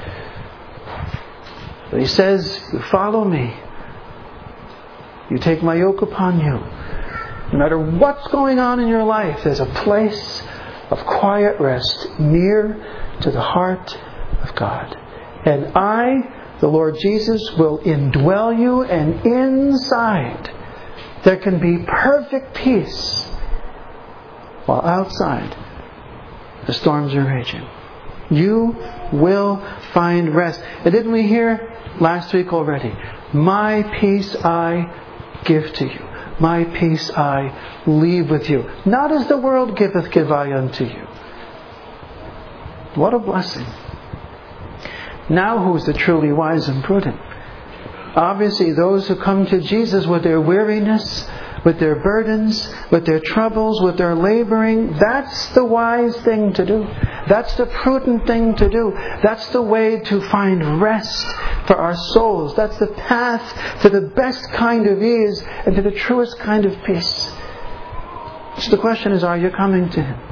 But He says, you follow me. You take my yoke upon you. No matter what's going on in your life, there's a place of quiet rest near to the heart of God. And I, the Lord Jesus, will indwell you, and inside there can be perfect peace, while outside the storms are raging. You will find rest. And didn't we hear last week already? My peace I give to you. My peace I leave with you. Not as the world giveth, give I unto you. What a blessing. Now who is the truly wise and prudent? Obviously those who come to Jesus with their weariness, with their burdens, with their troubles, with their laboring. That's the wise thing to do. That's the prudent thing to do. That's the way to find rest for our souls. That's the path to the best kind of ease and to the truest kind of peace. So the question is, are you coming to Him?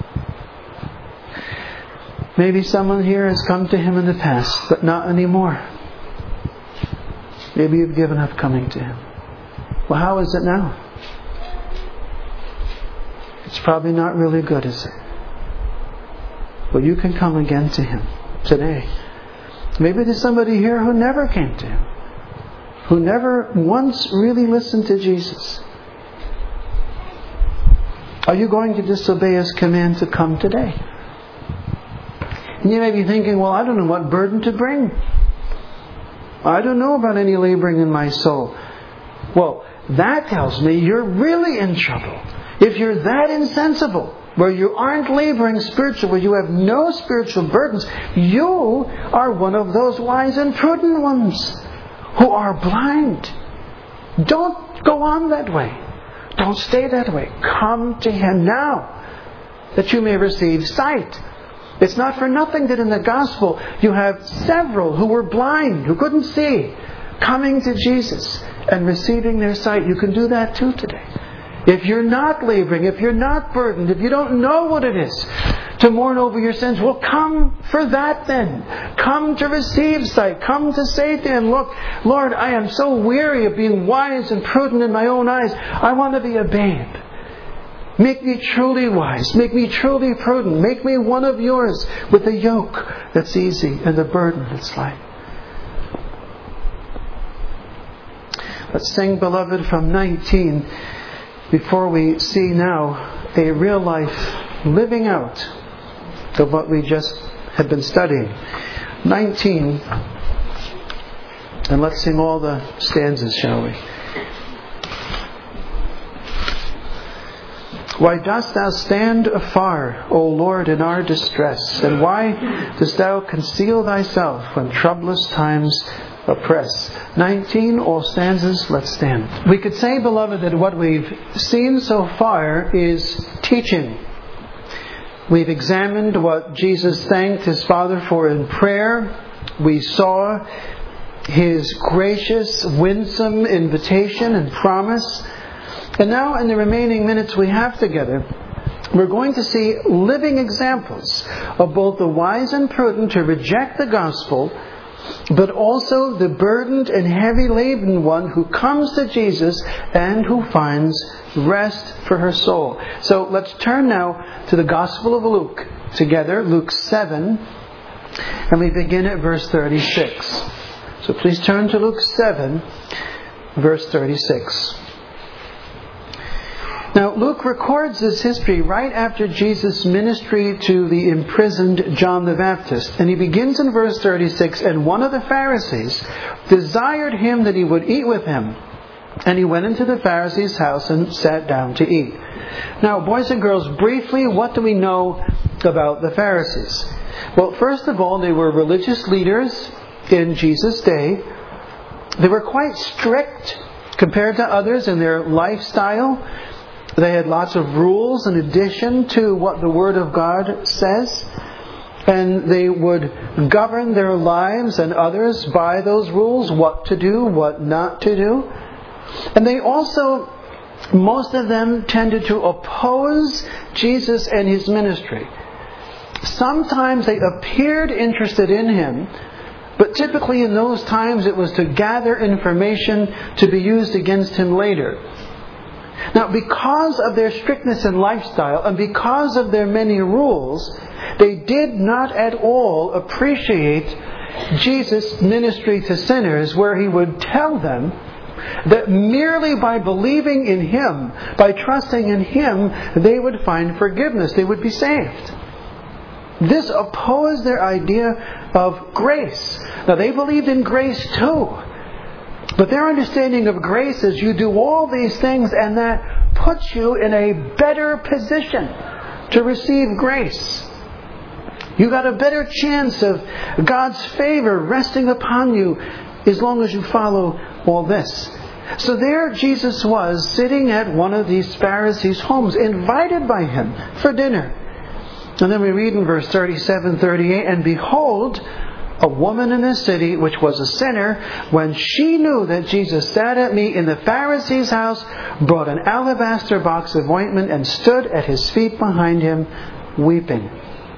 Maybe someone here has come to Him in the past, but not anymore. Maybe you've given up coming to Him. Well, how is it now? It's probably not really good, is it? Well, you can come again to Him today. Maybe there's somebody here who never came to Him, who never once really listened to Jesus. Are you going to disobey His command to come today? And you may be thinking, well, I don't know what burden to bring. I don't know about any laboring in my soul. Well, that tells me you're really in trouble. If you're that insensible, where you aren't laboring spiritually, where you have no spiritual burdens, you are one of those wise and prudent ones who are blind. Don't go on that way. Don't stay that way. Come to Him now, that you may receive sight. It's not for nothing that in the gospel you have several who were blind, who couldn't see, coming to Jesus and receiving their sight. You can do that too today. If you're not laboring, if you're not burdened, if you don't know what it is to mourn over your sins. Well, come for that then. Come to receive sight. Come to say to Him, look, Lord, I am so weary of being wise and prudent in my own eyes. I want to be a babe. Make me truly wise. Make me truly prudent. Make me one of yours with a yoke that's easy and a burden that's light. Let's sing, beloved, from nineteen before we see now a real life living out of what we just have been studying. nineteen. And let's sing all the stanzas, shall we? Why dost thou stand afar, O Lord, in our distress? And why dost thou conceal thyself when troublous times oppress? nineteen, all stanzas, let's stand. We could say, beloved, that what we've seen so far is teaching. We've examined what Jesus thanked His Father for in prayer. We saw His gracious, winsome invitation and promise. And now, in the remaining minutes we have together, we're going to see living examples of both the wise and prudent to reject the gospel, but also the burdened and heavy laden one who comes to Jesus and who finds rest for her soul. So let's turn now to the Gospel of Luke together, Luke seven, and we begin at verse thirty-six. So please turn to Luke seven, verse thirty-six. Now, Luke records this history right after Jesus' ministry to the imprisoned John the Baptist. And he begins in verse thirty-six, and one of the Pharisees desired him that he would eat with him. And he went into the Pharisee's house and sat down to eat. Now, boys and girls, briefly, what do we know about the Pharisees? Well, first of all, they were religious leaders in Jesus' day. They were quite strict compared to others in their lifestyle. They had lots of rules in addition to what the Word of God says. And they would govern their lives and others by those rules, what to do, what not to do. And they also, most of them tended to oppose Jesus and His ministry. Sometimes they appeared interested in Him, but typically in those times it was to gather information to be used against Him later. Now, because of their strictness in lifestyle and because of their many rules, they did not at all appreciate Jesus' ministry to sinners, where He would tell them that merely by believing in Him, by trusting in Him, they would find forgiveness, they would be saved. This opposed their idea of grace. Now, they believed in grace too. But their understanding of grace is you do all these things and that puts you in a better position to receive grace. You got a better chance of God's favor resting upon you as long as you follow all this. So there Jesus was, sitting at one of these Pharisees' homes, invited by Him for dinner. And then we read in verse thirty-seven, thirty-eight, and behold, a woman in the city, which was a sinner, when she knew that Jesus sat at meat in the Pharisee's house, brought an alabaster box of ointment and stood at His feet behind Him, weeping.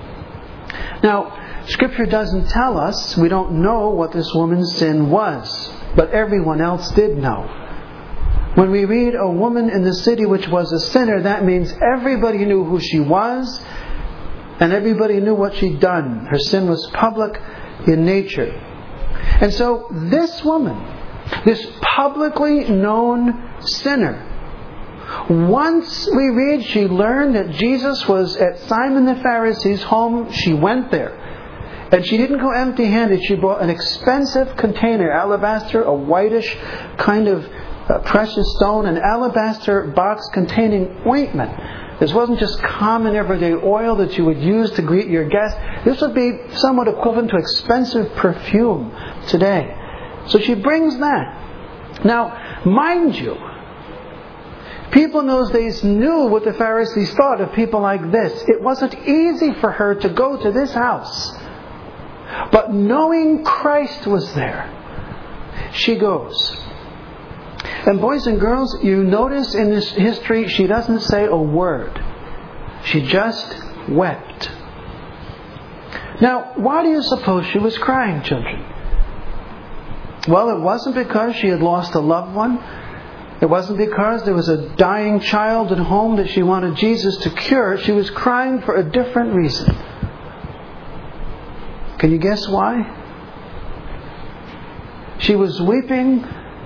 Now, Scripture doesn't tell us, we don't know what this woman's sin was, but everyone else did know. When we read a woman in the city which was a sinner, that means everybody knew who she was, and everybody knew what she'd done. Her sin was public in nature. And so this woman, this publicly known sinner, once we read she learned that Jesus was at Simon the Pharisee's home, she went there. And she didn't go empty-handed. She brought an expensive container, alabaster, a whitish kind of uh, precious stone, an alabaster box containing ointment. This wasn't just common everyday oil that you would use to greet your guests. This would be somewhat equivalent to expensive perfume today. So she brings that. Now, mind you, people in those days knew what the Pharisees thought of people like this. It wasn't easy for her to go to this house. But knowing Christ was there, she goes. And boys and girls, you notice in this history, she doesn't say a word. She just wept. Now, why do you suppose she was crying, children? Well, it wasn't because she had lost a loved one. It wasn't because there was a dying child at home that she wanted Jesus to cure. She was crying for a different reason. Can you guess why? She was weeping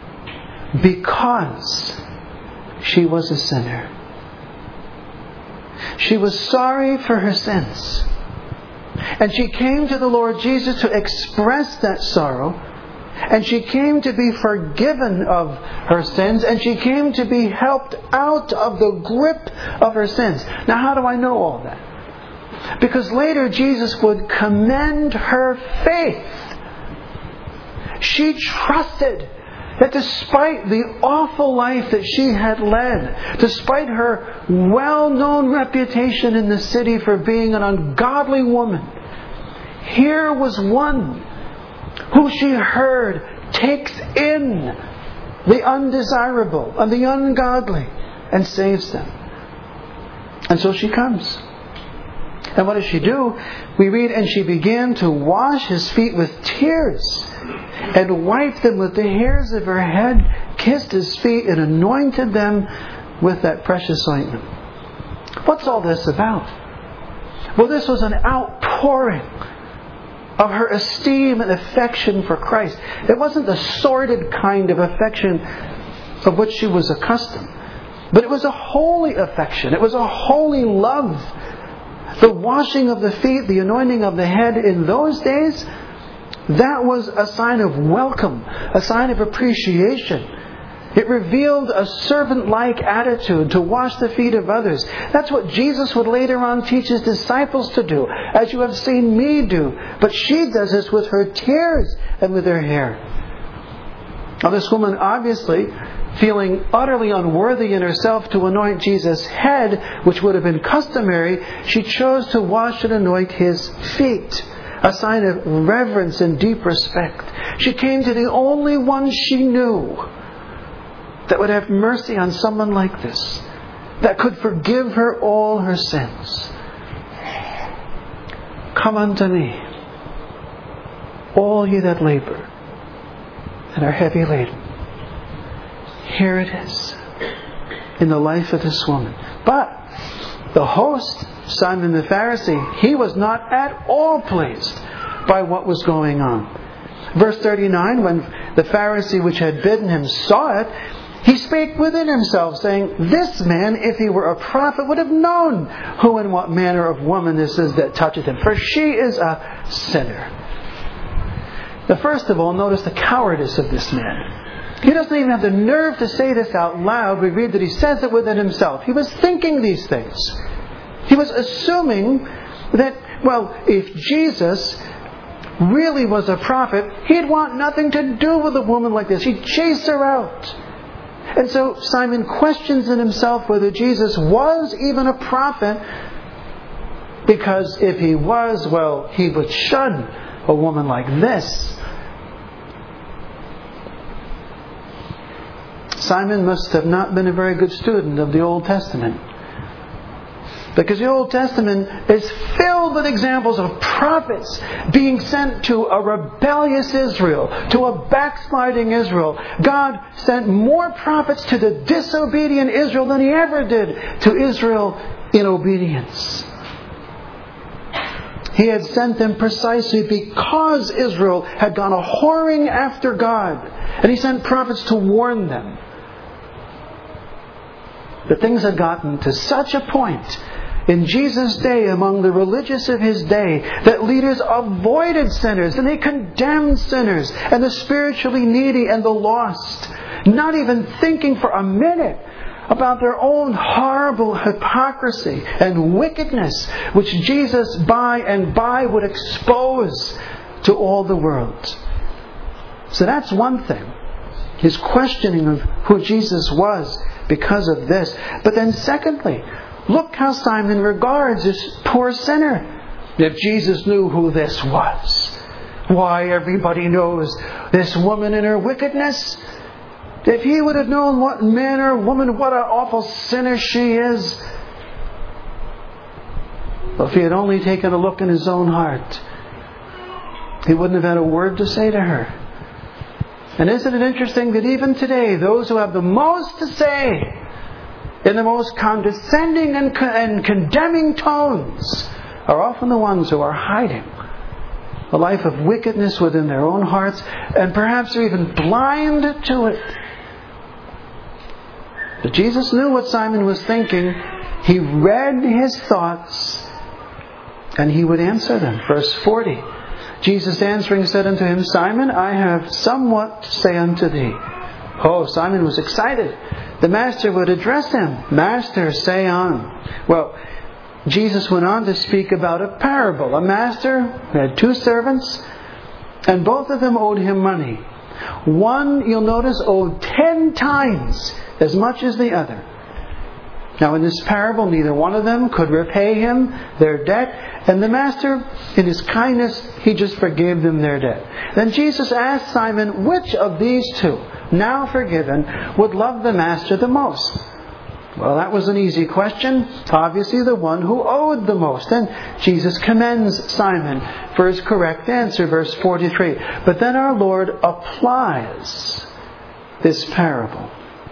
because she was a sinner. She was sorry for her sins. And she came to the Lord Jesus to express that sorrow. And she came to be forgiven of her sins. And she came to be helped out of the grip of her sins. Now, how do I know all that? Because later Jesus would commend her faith. She trusted that despite the awful life that she had led, despite her well-known reputation in the city for being an ungodly woman, here was one who she heard takes in the undesirable and the ungodly and saves them. And so she comes. And what does she do? We read, and she began to wash his feet with tears and wiped them with the hairs of her head, kissed his feet, and anointed them with that precious ointment. What's all this about? Well, this was an outpouring of her esteem and affection for Christ. It wasn't the sordid kind of affection of which she was accustomed, but it was a holy affection. It was a holy love. The washing of the feet, the anointing of the head in those days, that was a sign of welcome, a sign of appreciation. It revealed a servant-like attitude to wash the feet of others. That's what Jesus would later on teach His disciples to do, as you have seen me do. But she does this with her tears and with her hair. Now, this woman, obviously feeling utterly unworthy in herself to anoint Jesus' head, which would have been customary, she chose to wash and anoint His feet. A sign of reverence and deep respect. She came to the only one she knew that would have mercy on someone like this, that could forgive her all her sins. Come unto me, all ye that labor and are heavy laden. Here it is in the life of this woman. But the host, Simon the Pharisee, he was not at all pleased by what was going on. Verse thirty-nine, when the Pharisee which had bidden him saw it, he spake within himself, saying, This man, if he were a prophet, would have known who and what manner of woman this is that toucheth him, for she is a sinner. Now, first of all, notice the cowardice of this man. He doesn't even have the nerve to say this out loud. We read that he says it within himself. He was thinking these things. He was assuming that, well, if Jesus really was a prophet, He'd want nothing to do with a woman like this. He'd chase her out. And so Simon questions in himself whether Jesus was even a prophet, because if he was, well, he would shun a woman like this. Simon must have not been a very good student of the Old Testament, because the Old Testament is filled with examples of prophets being sent to a rebellious Israel, to a backsliding Israel. God sent more prophets to the disobedient Israel than He ever did to Israel in obedience. He had sent them precisely because Israel had gone a whoring after God. And He sent prophets to warn them. But things had gotten to such a point in Jesus' day among the religious of His day that leaders avoided sinners and they condemned sinners and the spiritually needy and the lost, not even thinking for a minute about their own horrible hypocrisy and wickedness, which Jesus by and by would expose to all the world. So that's one thing, his questioning of who Jesus was because of this. But then secondly, look how Simon regards this poor sinner. If Jesus knew who this was, why, everybody knows this woman and her wickedness. If he would have known what manner of woman, what an awful sinner she is. Well, if he had only taken a look in his own heart, He wouldn't have had a word to say to her. And isn't it interesting that even today, those who have the most to say, in the most condescending and, con- and condemning tones, are often the ones who are hiding a life of wickedness within their own hearts, and perhaps are even blind to it. But Jesus knew what Simon was thinking. He read his thoughts, and He would answer them. Verse forty. Jesus answering said unto him, Simon, I have somewhat to say unto thee. Oh, Simon was excited. The Master would address him. Master, say on. Well, Jesus went on to speak about a parable. A master had two servants, and both of them owed him money. One, you'll notice, owed ten times as much as the other. Now in this parable, neither one of them could repay him their debt, and the master, in his kindness, he just forgave them their debt. Then Jesus asked Simon, which of these two, now forgiven, would love the master the most? Well, that was an easy question. Obviously the one who owed the most. And Jesus commends Simon for his correct answer, verse forty-three. But then our Lord applies this parable.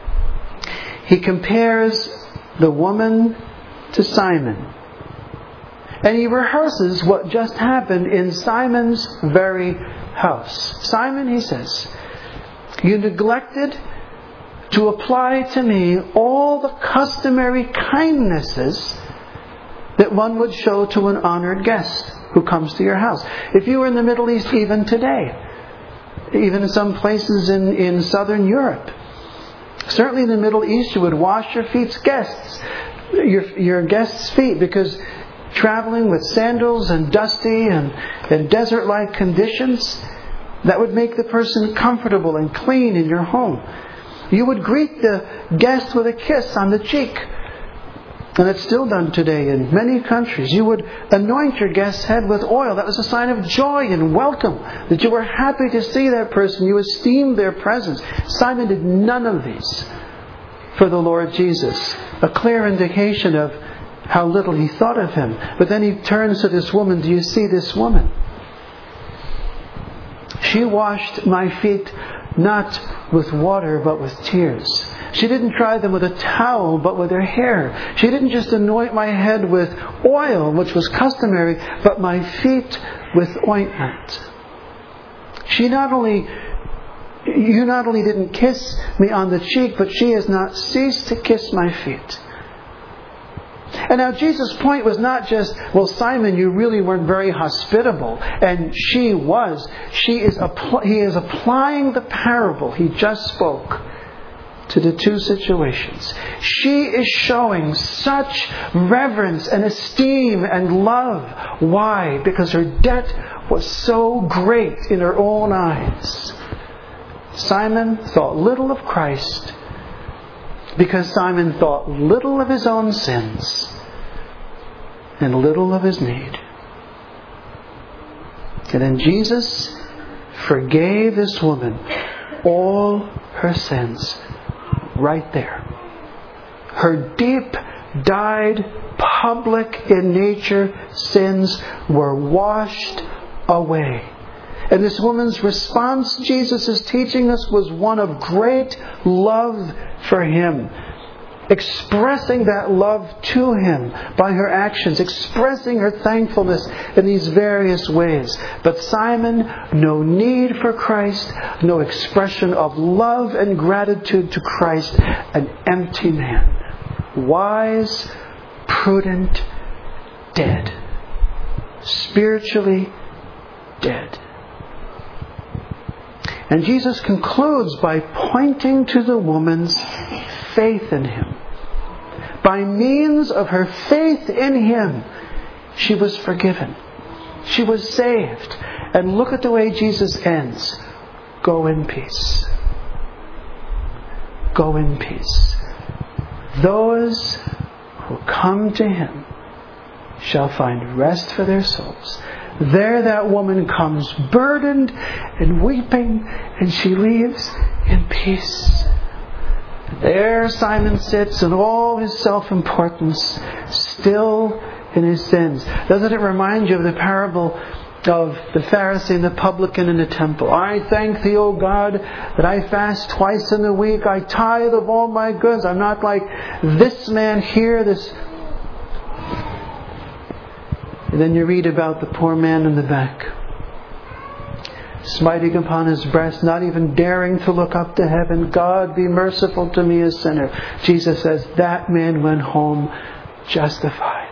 He compares the woman to Simon. And He rehearses what just happened in Simon's very house. Simon, He says, you neglected to apply to me all the customary kindnesses that one would show to an honored guest who comes to your house. If you were in the Middle East even today, even in some places in, in southern Europe, certainly in the Middle East, you would wash your feet, guests, your, your guests' feet, because traveling with sandals and dusty and, and desert-like conditions, that would make the person comfortable and clean in your home. You would greet the guest with a kiss on the cheek. And it's still done today in many countries. You would anoint your guest's head with oil. That was a sign of joy and welcome, that you were happy to see that person. You esteemed their presence. Simon did none of these for the Lord Jesus. A clear indication of how little he thought of him. But then he turns to this woman. Do you see this woman? She washed my feet not with water, but with tears. She didn't dry them with a towel, but with her hair. She didn't just anoint my head with oil, which was customary, but my feet with ointment. She not only, you not only didn't kiss me on the cheek, but she has not ceased to kiss my feet. And now Jesus' point was not just, well, Simon, you really weren't very hospitable. And she was. She is. He is applying the parable he just spoke to the two situations. She is showing such reverence and esteem and love. Why? Because her debt was so great in her own eyes. Simon thought little of Christ because Simon thought little of his own sins and little of his need. And then Jesus forgave this woman all her sins right there. Her deep, dyed, public in nature sins were washed away. And this woman's response, Jesus is teaching us, was one of great love for him. Expressing that love to him by her actions, expressing her thankfulness in these various ways. But Simon, no need for Christ, no expression of love and gratitude to Christ, an empty man. Wise, prudent, dead. Spiritually dead. And Jesus concludes by pointing to the woman's faith in him. By means of her faith in him, she was forgiven. She was saved. And look at the way Jesus ends. Go in peace. Go in peace. Those who come to him shall find rest for their souls. There that woman comes burdened and weeping, and she leaves in peace. There Simon sits in all his self-importance, still in his sins. Doesn't it remind you of the parable of the Pharisee and the publican in the temple. I thank Thee, O God, that I fast twice in a week. I tithe of all my goods. I'm not like this man here, this... And then you read about the poor man in the back, smiting upon his breast, not even daring to look up to heaven. God, be merciful to me, a sinner. Jesus says, that man went home justified.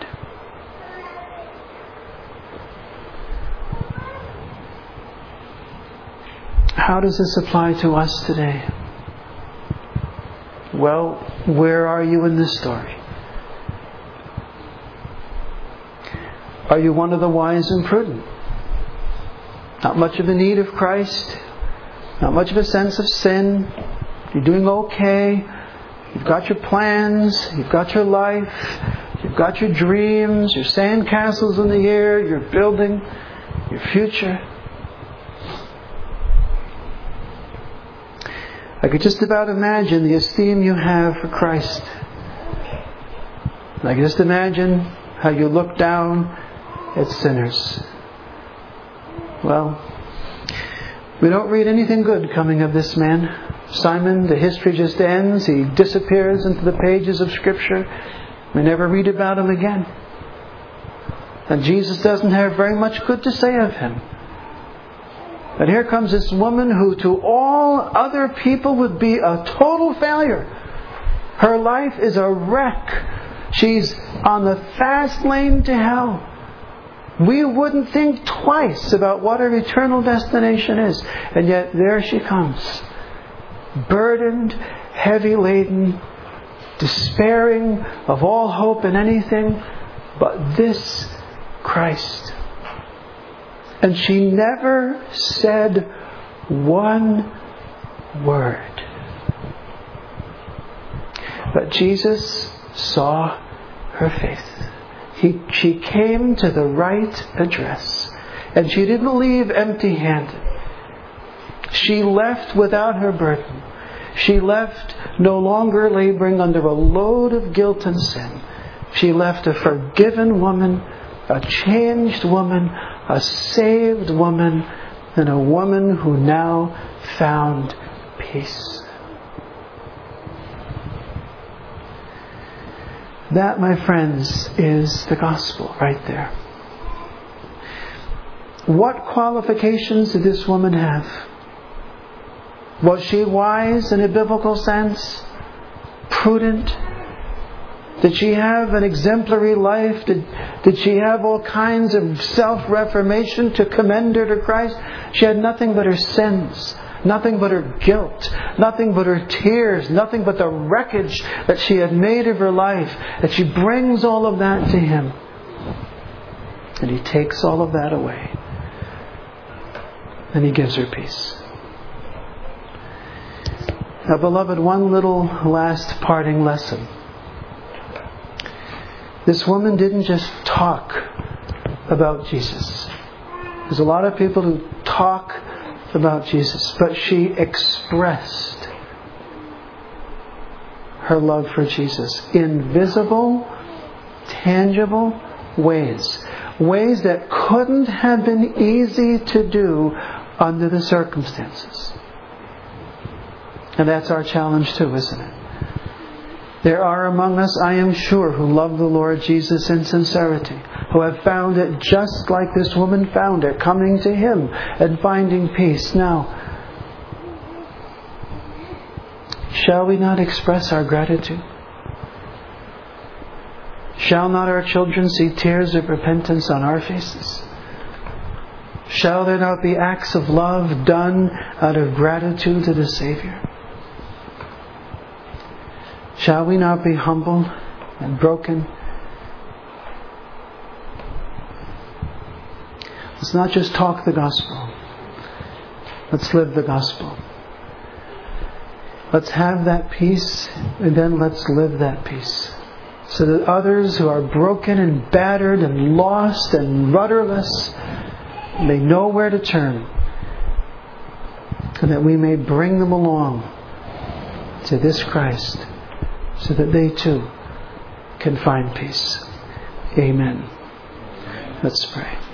How does this apply to us today? Well, where are you in this story? Are you one of the wise and prudent? Not much of a need of Christ. Not much of a sense of sin. You're doing okay. You've got your plans. You've got your life. You've got your dreams. Your sandcastles in the air. You're building your future. I could just about imagine the esteem you have for Christ. I could just imagine how you look down at sinners. Well, we don't read anything good coming of this man. Simon, the history just ends. He disappears into the pages of Scripture. We never read about him again. And Jesus doesn't have very much good to say of him. And here comes this woman who to all other people would be a total failure. Her life is a wreck. She's on the fast lane to hell. We wouldn't think twice about what her eternal destination is. And yet there she comes. Burdened, heavy laden, despairing of all hope in anything but this Christ. And she never said one word. But Jesus saw her faith. He, she came to the right address. And she didn't leave empty-handed. She left without her burden. She left no longer laboring under a load of guilt and sin. She left a forgiven woman, a changed woman, a saved woman, and a woman who now found peace. That, my friends, is the gospel right there. What qualifications did this woman have? Was she wise in a biblical sense? Prudent? Did she have an exemplary life? Did, did she have all kinds of self-reformation to commend her to Christ? She had nothing but her sins. Nothing but her guilt. Nothing but her tears. Nothing but the wreckage that she had made of her life. That she brings all of that to Him. And He takes all of that away. And He gives her peace. Now, beloved, one little last parting lesson. This woman didn't just talk about Jesus. There's a lot of people who talk about Jesus, but she expressed her love for Jesus in visible, tangible ways. Ways that couldn't have been easy to do under the circumstances. And that's our challenge too, isn't it? There are among us, I am sure, who love the Lord Jesus in sincerity, who have found it just like this woman found it, coming to Him and finding peace. Now, shall we not express our gratitude? Shall not our children see tears of repentance on our faces? Shall there not be acts of love done out of gratitude to the Savior? Shall we not be humble and broken? Let's not just talk the gospel. Let's live the gospel. Let's have that peace, and then let's live that peace. So that others who are broken and battered and lost and rudderless may know where to turn. And that we may bring them along to this Christ, so that they too can find peace. Amen. Let's pray.